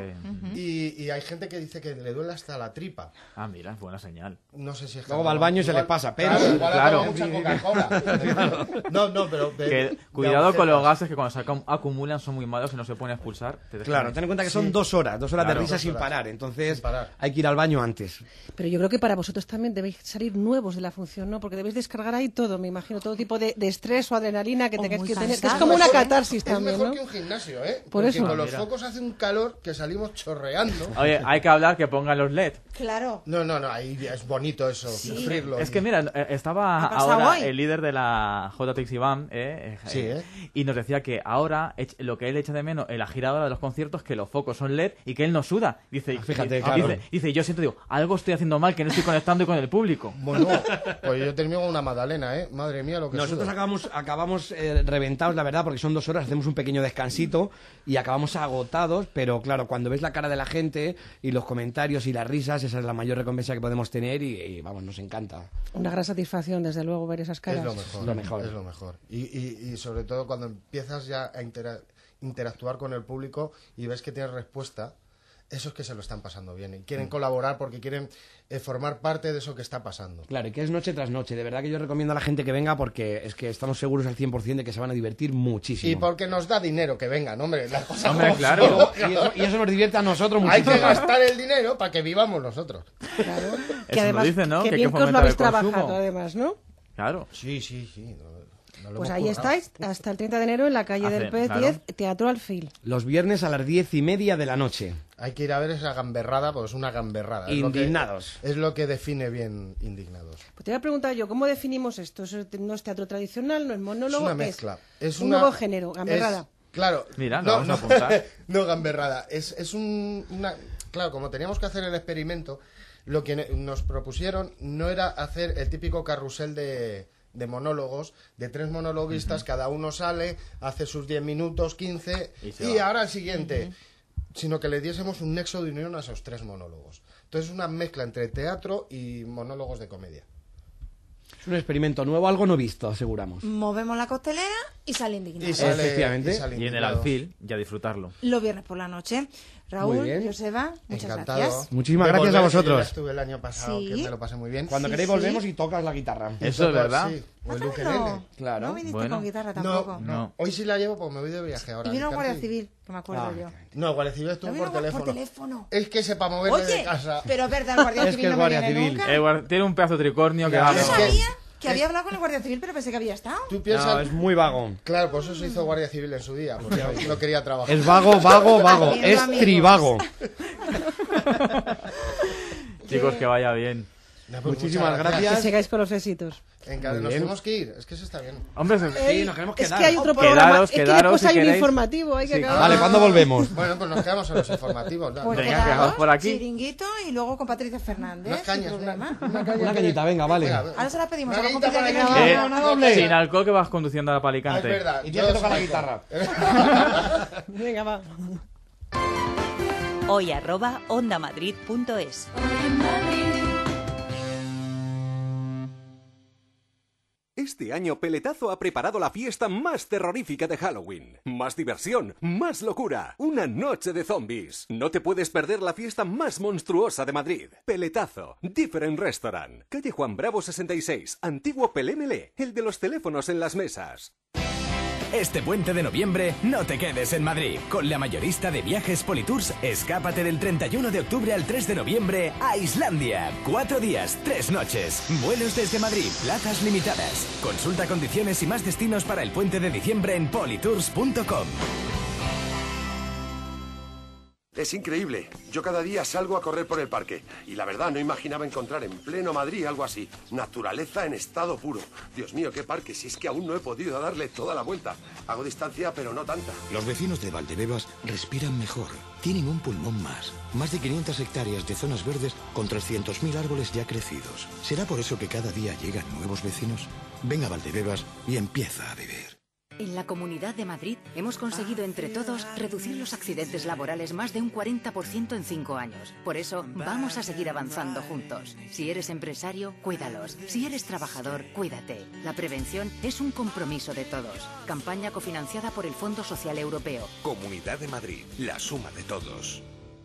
y hay gente que dice que le duele hasta la tripa. Ah, mira, es buena señal. No sé si es Luego va al baño y se les pasa, pero... Claro, igual Claro. ha tomado mucha Coca-Cola. No, pero... Que, cuidado con los gases que cuando se acumulan son muy malos y no se pueden expulsar. Te dejan Claro, ahí. ten en cuenta que son Sí. 2 horas, 2 horas de Claro. risa 2 sin horas. parar, entonces Sin parar. hay que ir al baño antes. Pero yo creo que para vosotros también debéis salir nuevos de la función, ¿no? Porque debéis descargar ahí todo, me imagino, todo tipo de estrés o adrenalina que O tengáis muy que tener. Que es cansado, como una ¿eh? catarsis Es también, mejor ¿no? que un gimnasio, ¿eh? Por Porque eso. con los Mira. focos hace un calor que salimos chorreando. Oye, hay que hablar que pongan los LED. Claro. No, ahí es bonito eso, sufrirlo. Es que mira, estaba ¿Ha pasado ahora hoy? el líder de la JTX Iván, Sí, ¿eh? y nos decía que ahora lo que él echa de menos en la gira ahora de los conciertos que los focos son LED y que él no suda. Dice, fíjate, claro. dice, yo siento, digo, algo estoy haciendo mal que no estoy conectando con el público. Bueno, pues yo termino con una magdalena, ¿eh? Madre mía, lo que Nosotros sudo. acabamos reventados, la verdad, porque son 2 horas, hacemos un pequeño descansito y acabamos agotados, pero claro, cuando ves la cara de la gente y los comentarios y las risas, esa es la mayor recompensa que podemos tener y vamos, nos encanta. Una gran satisfacción, desde luego, ver esas caras. Es lo mejor. Lo mejor. Es lo mejor. Y sobre todo cuando empiezas ya a interactuar con el público y ves que tienes respuesta, esos que se lo están pasando bien y quieren colaborar porque quieren formar parte de eso que está pasando. Claro, y que es noche tras noche. De verdad que yo recomiendo a la gente que venga porque es que estamos seguros al 100% de que se van a divertir muchísimo. Y porque nos da dinero que vengan, hombre. Las cosas Hombre, como claro. son. Y eso nos divierte a nosotros Hay muchísimo. que gastar el dinero para que vivamos nosotros. Claro. Que Eso además, nos dicen, ¿no? que Que hay bien que que os lo fomentar habéis el consumo. trabajado, además, ¿no? Claro. Sí. No lo Pues hemos ahí currado. estáis, hasta el 30 de enero en la calle del Pez claro. 10, Teatro Alfil. Los viernes a las 10:30 de la noche. Hay que ir a ver esa gamberrada, porque es una gamberrada. Indignados. Es lo que define bien Indignados. Pues te voy a preguntar yo, ¿cómo definimos esto? ¿No es teatro tradicional, no es monólogo? Es una mezcla. Es un una- nuevo género, gamberrada. Claro. Mira, lo vamos a apuntar. No, gamberrada. Es una... Claro, como teníamos que hacer el experimento, lo que nos propusieron no era hacer el típico carrusel de monólogos, de 3 monologuistas, cada uno sale, hace sus 10 minutos, 15, y ahora el siguiente. Sino que le diésemos un nexo de unión a esos 3 monólogos. Entonces es una mezcla entre teatro y monólogos de comedia. Es un experimento nuevo, algo no visto, aseguramos. Movemos la costelera y sale Indignado. Y sale- Efectivamente. y sale Y en el Indignados. alfil, ya disfrutarlo. Los viernes por la noche. Raúl, Muy bien. Joseba, muchas Encantado. gracias. Muchísimas De gracias a volver, que yo vosotros. ya estuve el año pasado, Sí. que me lo pasé muy bien. Cuando Sí, queréis sí. volvemos y tocas la guitarra. Eso es verdad. Sí, o el No, ukelele. Claro. No viniste Bueno. con guitarra tampoco. No. Hoy sí la llevo porque me voy de viaje ahora. Y vino Alicante. Guardia Civil, que me acuerdo Ah, yo. No, Guardia Civil estuvo No por vino teléfono. por teléfono. Es que sepa moverme Oye, de casa. pero es verdad, el Guardia Es Civil que es no me Guardia viene Civil. nunca. Tiene un pedazo de tricornio que Claro. va. Es Yo que- sabía que había hablado con el Guardia Civil, pero pensé que había estado. Tú piensas... No, es muy vago. Claro, por eso se hizo Guardia Civil en su día, porque no quería trabajar. Es vago, vago, vago. Haciendo Es amigos. trivago. Chicos, que vaya bien. Muchísimas gracias. Que sigáis con los éxitos. Nos tenemos que ir, es que eso está bien. Hombre, sí, nos queremos quedar. Es que hay otro programa, es que después hay un queréis. informativo, hay que acabar. Vale, ¿cuándo volvemos? Bueno, pues nos quedamos en los informativos. ¿No? Pues Venga, quedaos por aquí. Chiringuito y luego con Patricia Fernández. Unas cañas, sin problema. Una cañita, venga, vale. Ahora se la pedimos a la Una compita cañita que para nos que- doble. Sin alcohol que vas conduciendo a Palicante. Es verdad. Y tienes que tocar la guitarra. Venga, va. hoy@ondamadrid.es. Este año Peletazo ha preparado la fiesta más terrorífica de Halloween. Más diversión, más locura, una noche de zombies. No te puedes perder la fiesta más monstruosa de Madrid. Peletazo, Different Restaurant, calle Juan Bravo 66, antiguo Pelémele, el de los teléfonos en las mesas. Este puente de noviembre no te quedes en Madrid. Con la mayorista de viajes Politours, escápate del 31 de octubre al 3 de noviembre a Islandia. 4 días, 3 noches. Vuelos desde Madrid, plazas limitadas. Consulta condiciones y más destinos para el puente de diciembre en politours.com. Es increíble. Yo cada día salgo a correr por el parque y la verdad no imaginaba encontrar en pleno Madrid algo así. Naturaleza en estado puro. Dios mío, qué parque, si es que aún no he podido darle toda la vuelta. Hago distancia, pero no tanta. Los vecinos de Valdebebas respiran mejor. Tienen un pulmón más. Más de 500 hectáreas de zonas verdes con 300.000 árboles ya crecidos. ¿Será por eso que cada día llegan nuevos vecinos? Ven a Valdebebas y empieza a vivir. En la Comunidad de Madrid hemos conseguido entre todos reducir los accidentes laborales más de un 40% en 5 años. Por eso vamos a seguir avanzando juntos. Si eres empresario, cuídalos. Si eres trabajador, cuídate. La prevención es un compromiso de todos. Campaña cofinanciada por el Fondo Social Europeo. Comunidad de Madrid, la suma de todos.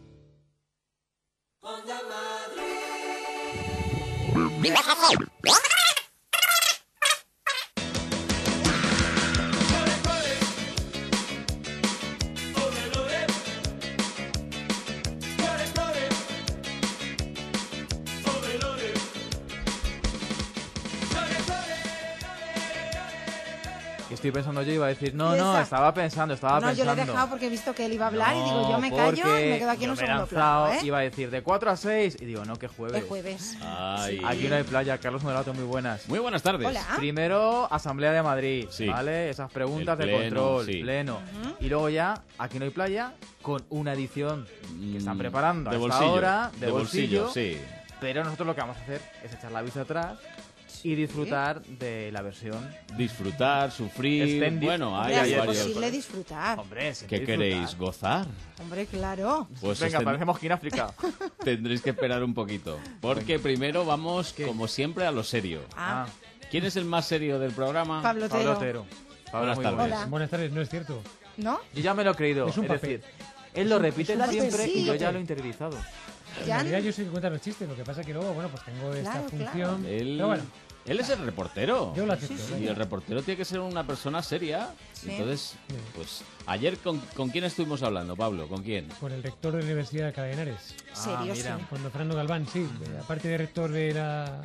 Estoy pensando yo, iba a decir, no, estaba pensando. No, yo lo he dejado porque he visto que él iba a hablar y digo, yo me callo y me quedo aquí en un segundo plano, ¿eh? Iba a decir de 4 a 6 y digo, no, que jueves. Es jueves. Ay. Aquí no hay playa. Carlos Moderato, muy buenas. Muy buenas tardes. Hola. Primero, Asamblea de Madrid, Sí. ¿vale? Esas preguntas El de pleno, control, sí. pleno. Y luego ya, aquí no hay playa, con una edición que están preparando de a esta bolsillo, hora, de bolsillo, bolsillo. sí. Pero nosotros lo que vamos a hacer es echar la vista atrás y disfrutar de la versión. Disfrutar, sufrir. Extended. Bueno, Hombre, hay es varios. posible disfrutar. Hombre, ¿Qué queréis? ¿Gozar? Hombre, claro. Pues Venga, os parecemos King África. tendréis que esperar un poquito. Porque primero vamos, como siempre, a lo serio. Ah. ¿Quién es el más serio del programa? Pablo Otero. Pablo Otero. Buenas muy tardes. buenas. Hola. Buenas tardes, no es cierto. ¿No? Yo ya me lo he creído. Es un papel. decir, él lo repite es un siempre papel, y yo sí. ya lo he interiorizado. En ¿Ya? realidad yo soy el que cuenta los chistes, lo que pasa que luego, bueno, pues tengo esta Claro, función. Él, Pero bueno, él es el reportero. yo lo acepto. Sí, sí. Y el reportero tiene que ser una persona seria. Sí. Entonces, pues ayer ¿con quién estuvimos hablando, Pablo? ¿Con quién? Con el rector de la Universidad de Alcalá de Henares. Serio, mira. sí. Con don Fernando Galván, sí. Aparte de rector de la...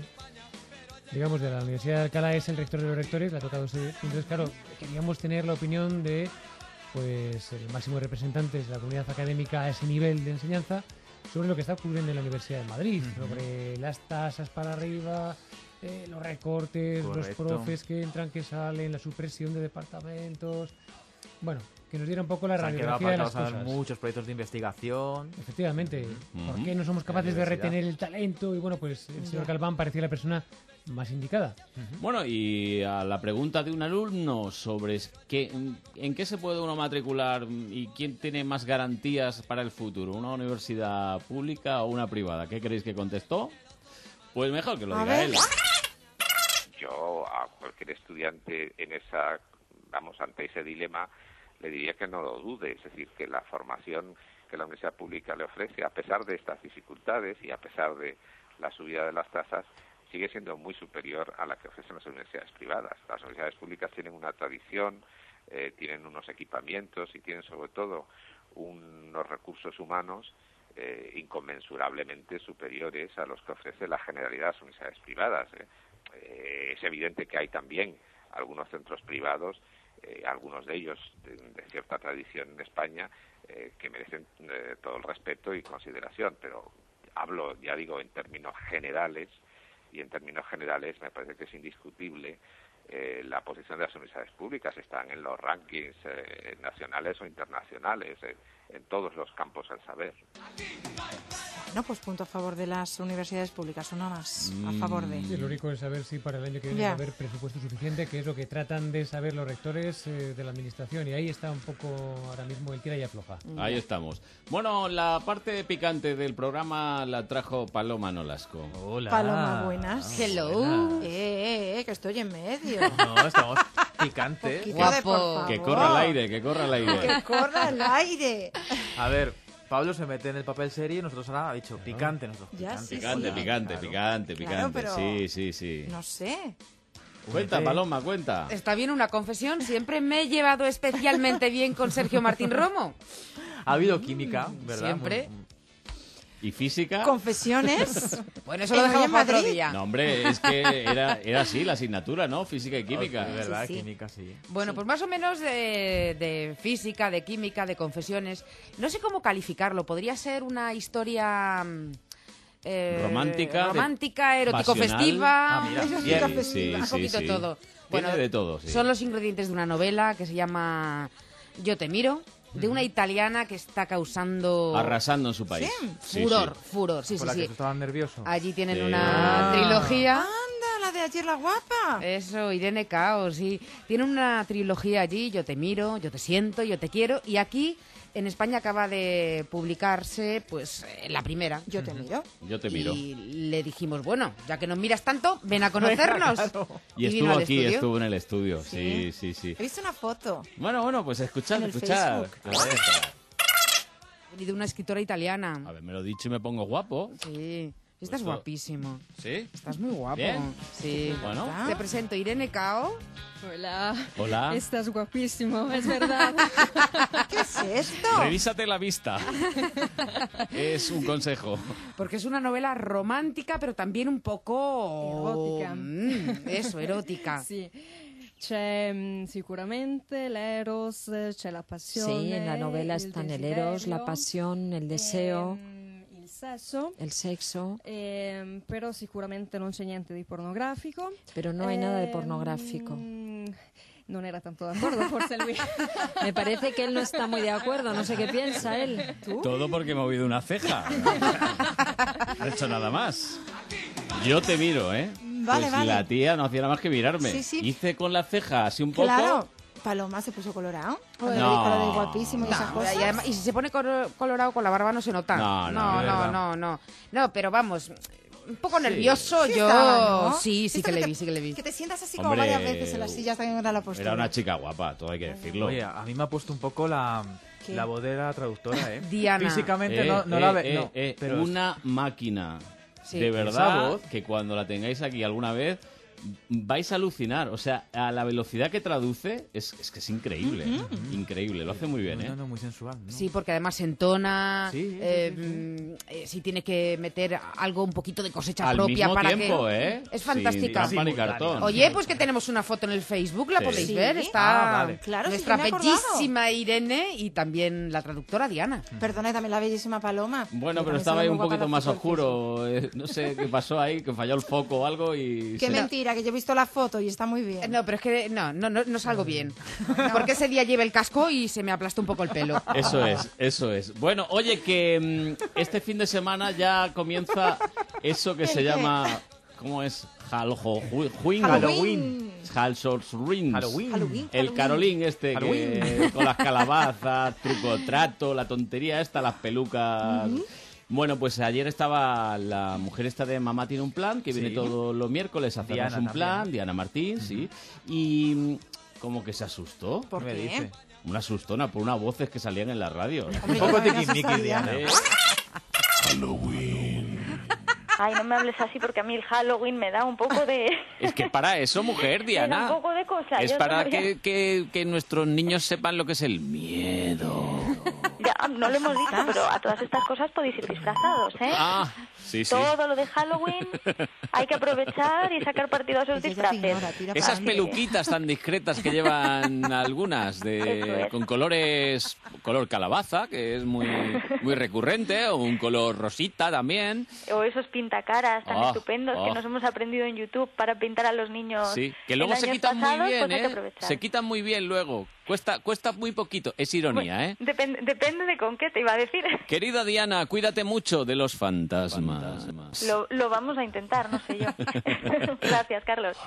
digamos, de la Universidad de Alcalá, es el rector de los rectores, le ha tocado ser. Entonces, claro, queríamos tener la opinión de, pues, el máximo representante de la comunidad académica a ese nivel de enseñanza sobre lo que está ocurriendo en la Universidad de Madrid, sobre las tasas para arriba, los recortes, Correcto. los profes que entran, que salen, la supresión de departamentos. Bueno, que nos diera un poco la Se han quedado radiografía de las apartados cosas. muchos proyectos de investigación. Efectivamente, ¿por Ujú. qué no somos capaces de Universidad. retener el talento? Y bueno, pues el señor Galván parecía la persona más indicada. Bueno, y a la pregunta de un alumno sobre en qué se puede uno matricular y quién tiene más garantías para el futuro, una universidad pública o una privada, ¿qué creéis que contestó? Pues mejor que lo A diga ver. él. Yo a cualquier estudiante ante ese dilema, le diría que no lo dude, es decir, que la formación que la universidad pública le ofrece, a pesar de estas dificultades y a pesar de la subida de las tasas, sigue siendo muy superior a la que ofrecen las universidades privadas. Las universidades públicas tienen una tradición, tienen unos equipamientos y tienen sobre todo unos recursos humanos inconmensurablemente superiores a los que ofrece la generalidad de las universidades privadas. Es evidente que hay también algunos centros privados, algunos de ellos de cierta tradición en España, que merecen todo el respeto y consideración, pero hablo, ya digo, en términos generales, y en términos generales me parece que es indiscutible la posición de las universidades públicas. Están en los rankings nacionales o internacionales, en todos los campos del saber. No, pues punto a favor de las universidades públicas, una más a favor de... Sí, lo único es saber si para el año que viene va a haber presupuesto suficiente, que es lo que tratan de saber los rectores de la administración, y ahí está un poco ahora mismo el tira y afloja. Ahí estamos. Bueno, la parte picante del programa la trajo Paloma Nolasco. Hola. Paloma, buenas. Hello. Que estoy en medio. No, estamos picantes. Guapo. Que corra al aire, que corra al aire. Que corra el aire. A ver, Pablo se mete en el papel serio y nosotros ahora ha dicho picante. Nosotros, Ya, sí, picante, sí. picante. Claro, pero Sí. no sé. Cuenta, Paloma, cuenta. Está bien una confesión. Siempre me he llevado especialmente bien con Sergio Martín Romo. Ha habido química, ¿verdad? Siempre. ¿Y física? Confesiones. Bueno, eso lo dejamos para otro día. No, hombre, es que era así la asignatura, ¿no? Física y química. De verdad, Sí. química, sí. Bueno, pues más o menos de física, de química, de confesiones. No sé cómo calificarlo. Podría ser una historia... romántica, erótico-festiva. Ah, mira. Erótico-festiva, un poquito todo. Bueno, de todo, sí. Son los ingredientes de una novela que se llama Yo te miro, de una italiana que está causando... Arrasando en su país. Sí, furor, sí. Por la que tú estabas nervioso. Allí tienen Sí. una trilogía. Anda, la de ayer la guapa. Eso, Irene Cao, sí. Tienen una trilogía allí, Yo te miro, Yo te siento, Yo te quiero. Y aquí, en España, acaba de publicarse, pues, la primera. Yo te miro. Yo te miro. Y le dijimos, bueno, ya que nos miras tanto, ven a conocernos. Y vino al estudio. estuvo en el estudio. Sí. He visto una foto. Bueno, pues escuchad. En el Facebook. Ha venido una escritora italiana. A ver, me lo he dicho y me pongo guapo. Sí. Estás Esto- guapísimo. ¿Sí? Estás muy guapo. Bien. Sí. Bueno. Te presento Irene Cao. Hola. Hola. Estás guapísimo, es verdad. ¿Qué es esto? Revísate la vista. Es un consejo. Porque es una novela romántica, pero también un poco... Erotica. Eso, erótica. Sì. C'è sicuramente l'eros, c'è la passione. Sí, en la novela il están el eros, la desiderio, pasión, el deseo, il sesso. el sexo, Però sicuramente non c'è niente di pornografico. pero no hay nada de pornográfico. Non era tanto d'accordo, forse lui. Me parece que él no está muy de acuerdo, no sé qué piensa él. ¿Tú? Todo porque me he movido una ceja. No he hecho nada más. Yo te miro, ¿eh? Vale, pues vale. la tía no hacía nada más que mirarme. Sí, sí. Hice con la ceja así un poco. Claro. Paloma se puso colorado. Con No. lo de guapísimo y esas No, cosas. y, además- y si se pone colorado con la barba no se nota. No, no, de verdad. no. No, pero vamos, un poco nervioso Sí yo. estaba, ¿no? Sí Esto que le te- vi, sí que le vi. Que te sientas así como Hombre, varias veces en las sillas también era la postura. Era una chica guapa, todo hay que decirlo. Oye, a mí me ha puesto un poco la voz de la traductora, ¿eh? Diana. Físicamente no la ve. No, pero una máquina. Sí. De Esa verdad, voz. que cuando la tengáis aquí alguna vez vais a alucinar. O sea, a la velocidad que traduce es que es increíble. Increíble, lo hace muy bien, ¿eh? muy sensual. ¿no? Sí, porque además se entona, Sí, si tiene que meter algo un poquito de cosecha Al propia mismo para tiempo, que... ¿eh? Es Sin fantástica. trampa ni cartón. Oye, pues que tenemos una foto en el Facebook, la Sí. podéis Sí. ver. Está Vale. Claro, sí, nuestra yo me he acordado. bellísima Irene y también la traductora Diana. Perdona, y también la bellísima Paloma. Bueno, que pero también estaba se ve ahí muy un guapa poquito la más foto del oscuro. No sé qué pasó ahí, que falló el foco o algo y... Qué se- mentira, que yo he visto la foto y está muy bien. No, pero es que no salgo bien. Porque ese día llevé el casco y se me aplastó un poco el pelo. Eso es. Bueno, oye, que este fin de semana ya comienza eso que se llama... ¿Cómo es? Halloween. Halloween. Halloween. El Carolín este, que, con las calabazas, truco trato, la tontería esta, las pelucas... Bueno, pues ayer estaba la mujer esta de Mamá tiene un plan, que viene Sí. todos los miércoles a hacernos Diana un también. plan, Diana Martín, sí, y como que se asustó. ¿Por ¿Qué me qué? dice? Una asustona por unas voces que salían en la radio. Hombre, Un poco yo también tiquismiquis, Diana. Ay, no me hables así porque a mí el Halloween me da un poco de... Es que para eso, mujer, me da Diana. un poco de cosa. Es Yo para todavía- que nuestros niños sepan lo que es el miedo. Ya, no lo hemos dicho, pero a todas estas cosas podéis ir disfrazados, ¿eh? Ah, sí, sí. Todo lo de Halloween hay que aprovechar y sacar partido a esos disfraces. Esas peluquitas tan discretas que llevan algunas, con colores, color calabaza, que es muy recurrente, o un color rosita también. O esos pintacaras tan estupendos que nos hemos aprendido en YouTube para pintar a los niños. Sí, que luego se quitan pasados, muy bien, pues hay que aprovechar. Se quitan muy bien luego. Cuesta muy poquito. Es ironía, ¿eh? Depende de con qué te iba a decir. Querida Diana, cuídate mucho de los fantasmas. Lo vamos a intentar, no sé yo. Gracias, Carlos.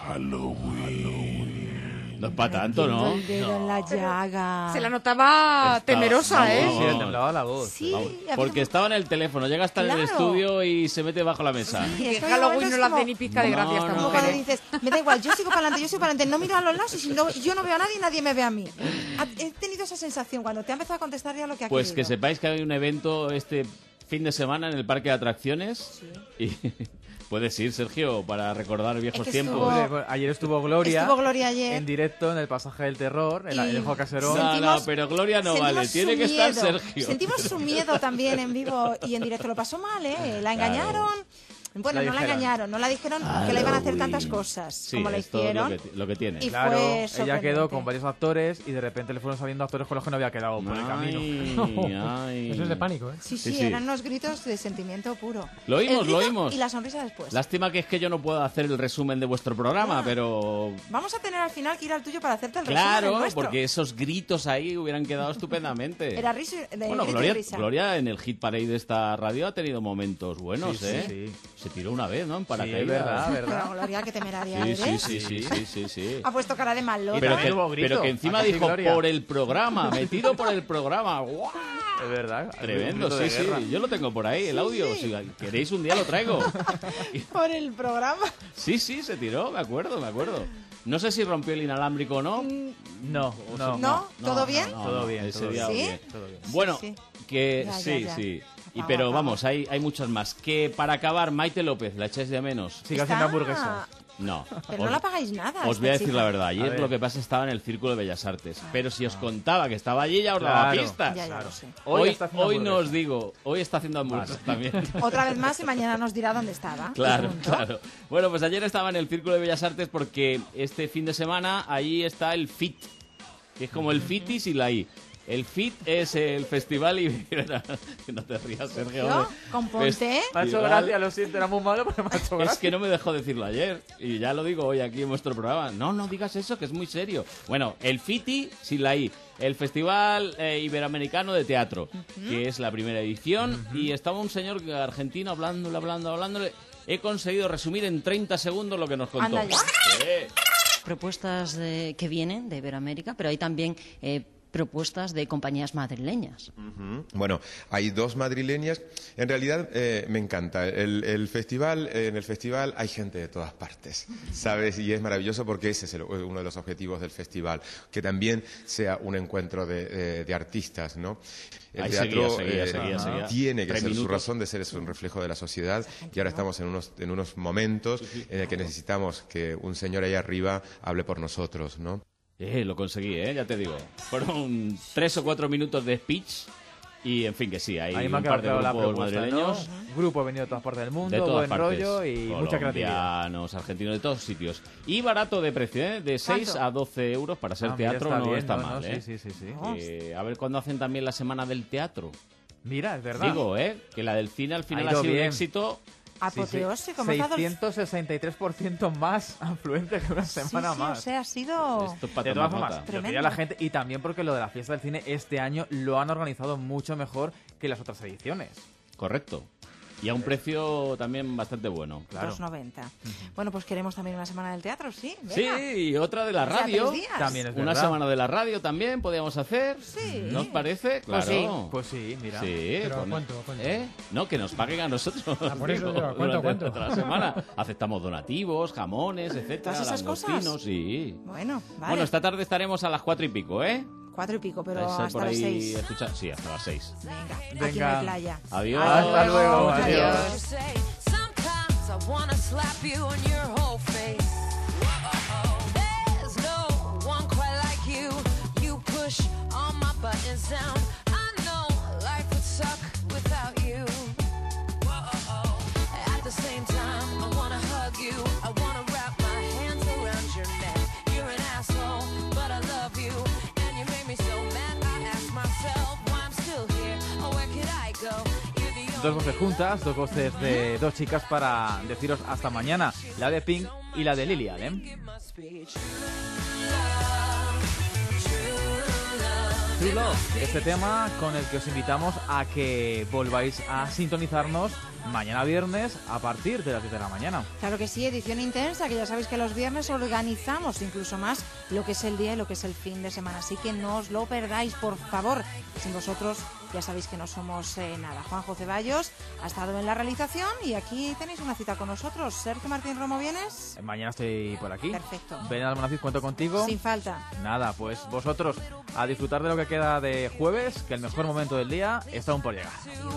No es para tanto, ¿no? El dedo en la llaga. Se la notaba temerosa, ¿eh? Sí, le temblaba la voz. Sí, Porque estaba en el teléfono, llega hasta en el estudio y se mete bajo la mesa. Sí, Que es que Halloween no le hace como- ni pizca de gracia a esta Como mujer. cuando ¿eh? dices, me da igual, yo sigo para adelante, no miro a los lados y si no, yo no veo a nadie y nadie me ve a mí. He tenido esa sensación cuando te ha empezado a contestar ya lo que ha Pues que querido. sepáis que hay un evento este fin de semana en el parque de atracciones. Y puedes ir, Sergio, para recordar viejos que tiempos. estuvo- Hombre, ayer estuvo Gloria. Estuvo Gloria ayer. En directo en el Pasaje del Terror, en Y el Juego Caserón. No, pero Gloria no vale, sentimos tiene su que estar miedo. Sergio. Sentimos su miedo también en vivo y en directo. Lo pasó mal, ¿eh? La engañaron. Bueno, no la engañaron, no la dijeron que le iban a hacer tantas cosas Sí, como la es todo hicieron. lo que tiene. Y Claro, fue ella sorprendente. quedó con varios actores y de repente le fueron saliendo actores con los que no había quedado por el camino. Eso es de pánico, ¿eh? Sí, eran unos gritos de sentimiento puro. Lo oímos, El lo grito oímos. Y la sonrisa después. Lástima que es que yo no puedo hacer el resumen de vuestro programa, pero... Vamos a tener al final que ir al tuyo para hacerte el resumen Claro, del nuestro. porque esos gritos ahí hubieran quedado estupendamente. Era risa, Bueno, grito y risa. Gloria en el Hit Parade de esta radio ha tenido momentos buenos, Sí, ¿eh? sí. Se tiró una vez, ¿no? En paracaídas. Sí, verdad. Pero Gloria, que temeraria Sí, eres. sí. Ha puesto cara de malo. Pero también hubo grito. pero que encima ¿A que sí, dijo Gloria? por el programa, metido por el programa. ¡Guau! Es verdad. Tremendo, Un grito de sí. guerra. Yo lo tengo por ahí, el audio. Si queréis un día lo traigo. Por el programa. Sí, se tiró, me acuerdo. No sé si rompió el inalámbrico o no. No. ¿No? ¿Todo bien? Todo bien, ese todo día bien. bien. Todo bien. Bueno, Sí. que Ya, sí. ya. Pero Apaga. vamos, hay muchas más. Que para acabar, Maite López, ¿la echáis de menos? Sigue haciendo hamburguesas. No. Pero no la pagáis nada. Os voy a esta decir chica. la verdad. A Ayer ver. lo que pasa estaba en el Círculo de Bellas Artes. Pero si os contaba que estaba allí, ya os daba Claro. pistas. Ya lo sé. Hoy, está haciendo hoy no hamburguesas. os digo, hoy está haciendo hamburguesas también. Otra vez más y mañana nos dirá dónde estaba. Claro, Punto. claro. Bueno, pues ayer estaba en el Círculo de Bellas Artes porque este fin de semana ahí está el FIT, que es como el FITIS y la I. El FIT es el Festival Ibero... No te rías, Sergio. ¿Yo? hombre. ¿Componte? Me ha hecho gracia, lo siento, era muy malo, pero me ha hecho gracia. Es que no me dejó decirlo ayer y ya lo digo hoy aquí en vuestro programa. No digas eso, que es muy serio. Bueno, el FITI sin la I, el Festival Iberoamericano de Teatro, que es la primera edición, y estaba un señor argentino hablándole. He conseguido resumir en 30 segundos lo que nos contó. Anda ya. Propuestas que vienen de Iberoamérica, pero hay también propuestas de compañías madrileñas. Bueno, hay dos madrileñas. En realidad me encanta. En el festival hay gente de todas partes, ¿sabes? Y es maravilloso porque ese es uno de los objetivos del festival, que también sea un encuentro de artistas, ¿no? El Ahí teatro seguía. tiene que 3 ser, su minutos. razón de ser es un reflejo de la sociedad, y ahora estamos en unos momentos en el que necesitamos que un señor ahí arriba hable por nosotros, ¿no? Lo conseguí, ya te digo. Fueron 3 o 4 minutos de speech y, en fin, que sí, hay Ahí me ha un par de quedado la grupos propuesta, madrileños. ¿no? Grupo venido de todas partes del mundo, De todas buen partes. rollo y mucha creatividad. Colombianos, argentinos, de todos sitios. Y barato de precio, ¿eh? De 6 ¿Cuánto? a 12 euros para ser Ah, mira, teatro está no bien, está no, mal, no, ¿eh? sí. A ver cuándo hacen también la semana del teatro. Mira, es verdad. Digo, que la del cine al final Ha ha ido sido un bien. éxito. Apoteósico. Hemos dado el- 663% más afluente que una semana sí, más. o sea, ha sido... Esto es para De todas tomar formas, nota. lo quería la gente, y también porque lo de la fiesta del cine este año lo han organizado mucho mejor que las otras ediciones. Correcto. Y a un precio también bastante bueno. Claro. 2,90. Bueno, pues queremos también una semana del teatro, sí. Sí, venga. y otra de la O sea, radio. 3 días. También es Una verdad. semana de la radio también podríamos hacer. Sí. ¿No os parece? Pues Claro. sí. Pues sí, mira. Sí, Pero ¿a con- cuánto? No, que nos paguen a nosotros. por eso digo, ¿a cuánto, durante cuánto? toda la semana. Aceptamos donativos, jamones, etcétera. ¿Todas esas langostinos, cosas? sí. Bueno, vale. Bueno, esta tarde estaremos a las 4 y pico, ¿eh? 4 y pico, pero Vais a estar hasta por las ahí 6. escucha- Sí, hasta las 6. Venga, aquí no hay playa. Adiós. Hasta luego. Adiós. Sometimes I wanna slap you on your whole face. There's no one quite like you. You push all my buttons down. I know Dos voces juntas, dos voces de dos chicas para deciros hasta mañana. La de Pink y la de Lily Allen. True Love, este tema con el que os invitamos a que volváis a sintonizarnos mañana viernes a partir de las 10 de la mañana. Claro que sí, edición intensa, que ya sabéis que los viernes organizamos incluso más lo que es el día y lo que es el fin de semana. Así que no os lo perdáis, por favor. Sin vosotros ya sabéis que no somos nada. Juanjo Ceballos ha estado en la realización y aquí tenéis una cita con nosotros. Sergio Martín Romo, ¿vienes? Mañana estoy por aquí. Perfecto. Belén Almonacid, cuento contigo. Sin falta. Nada, pues vosotros a disfrutar de lo que queda de jueves, que el mejor momento del día está aún por llegar.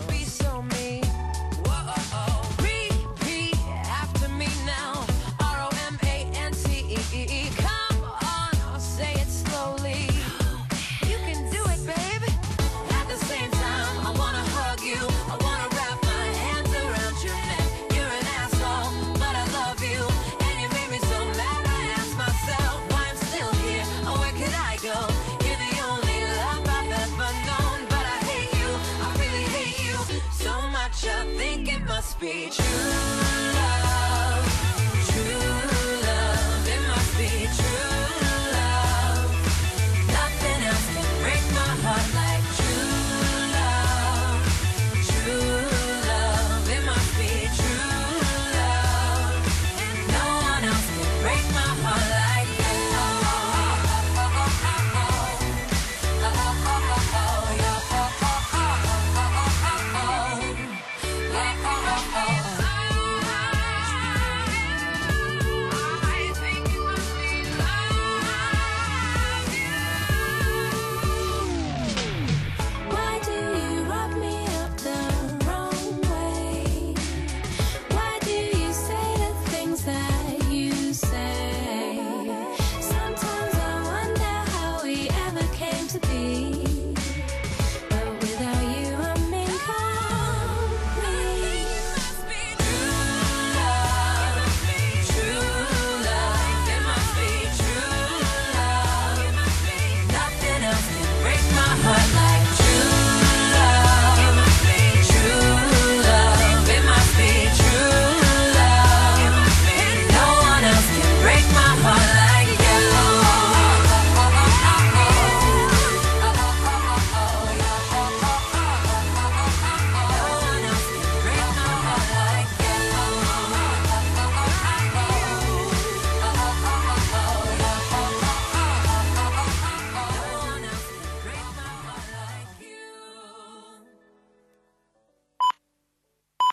Be true love, it must be true love. Nothing else can break my heart like true love, it must be true love. And no one else can break my heart like you.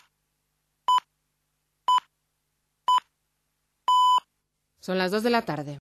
Son las 2 de la tarde.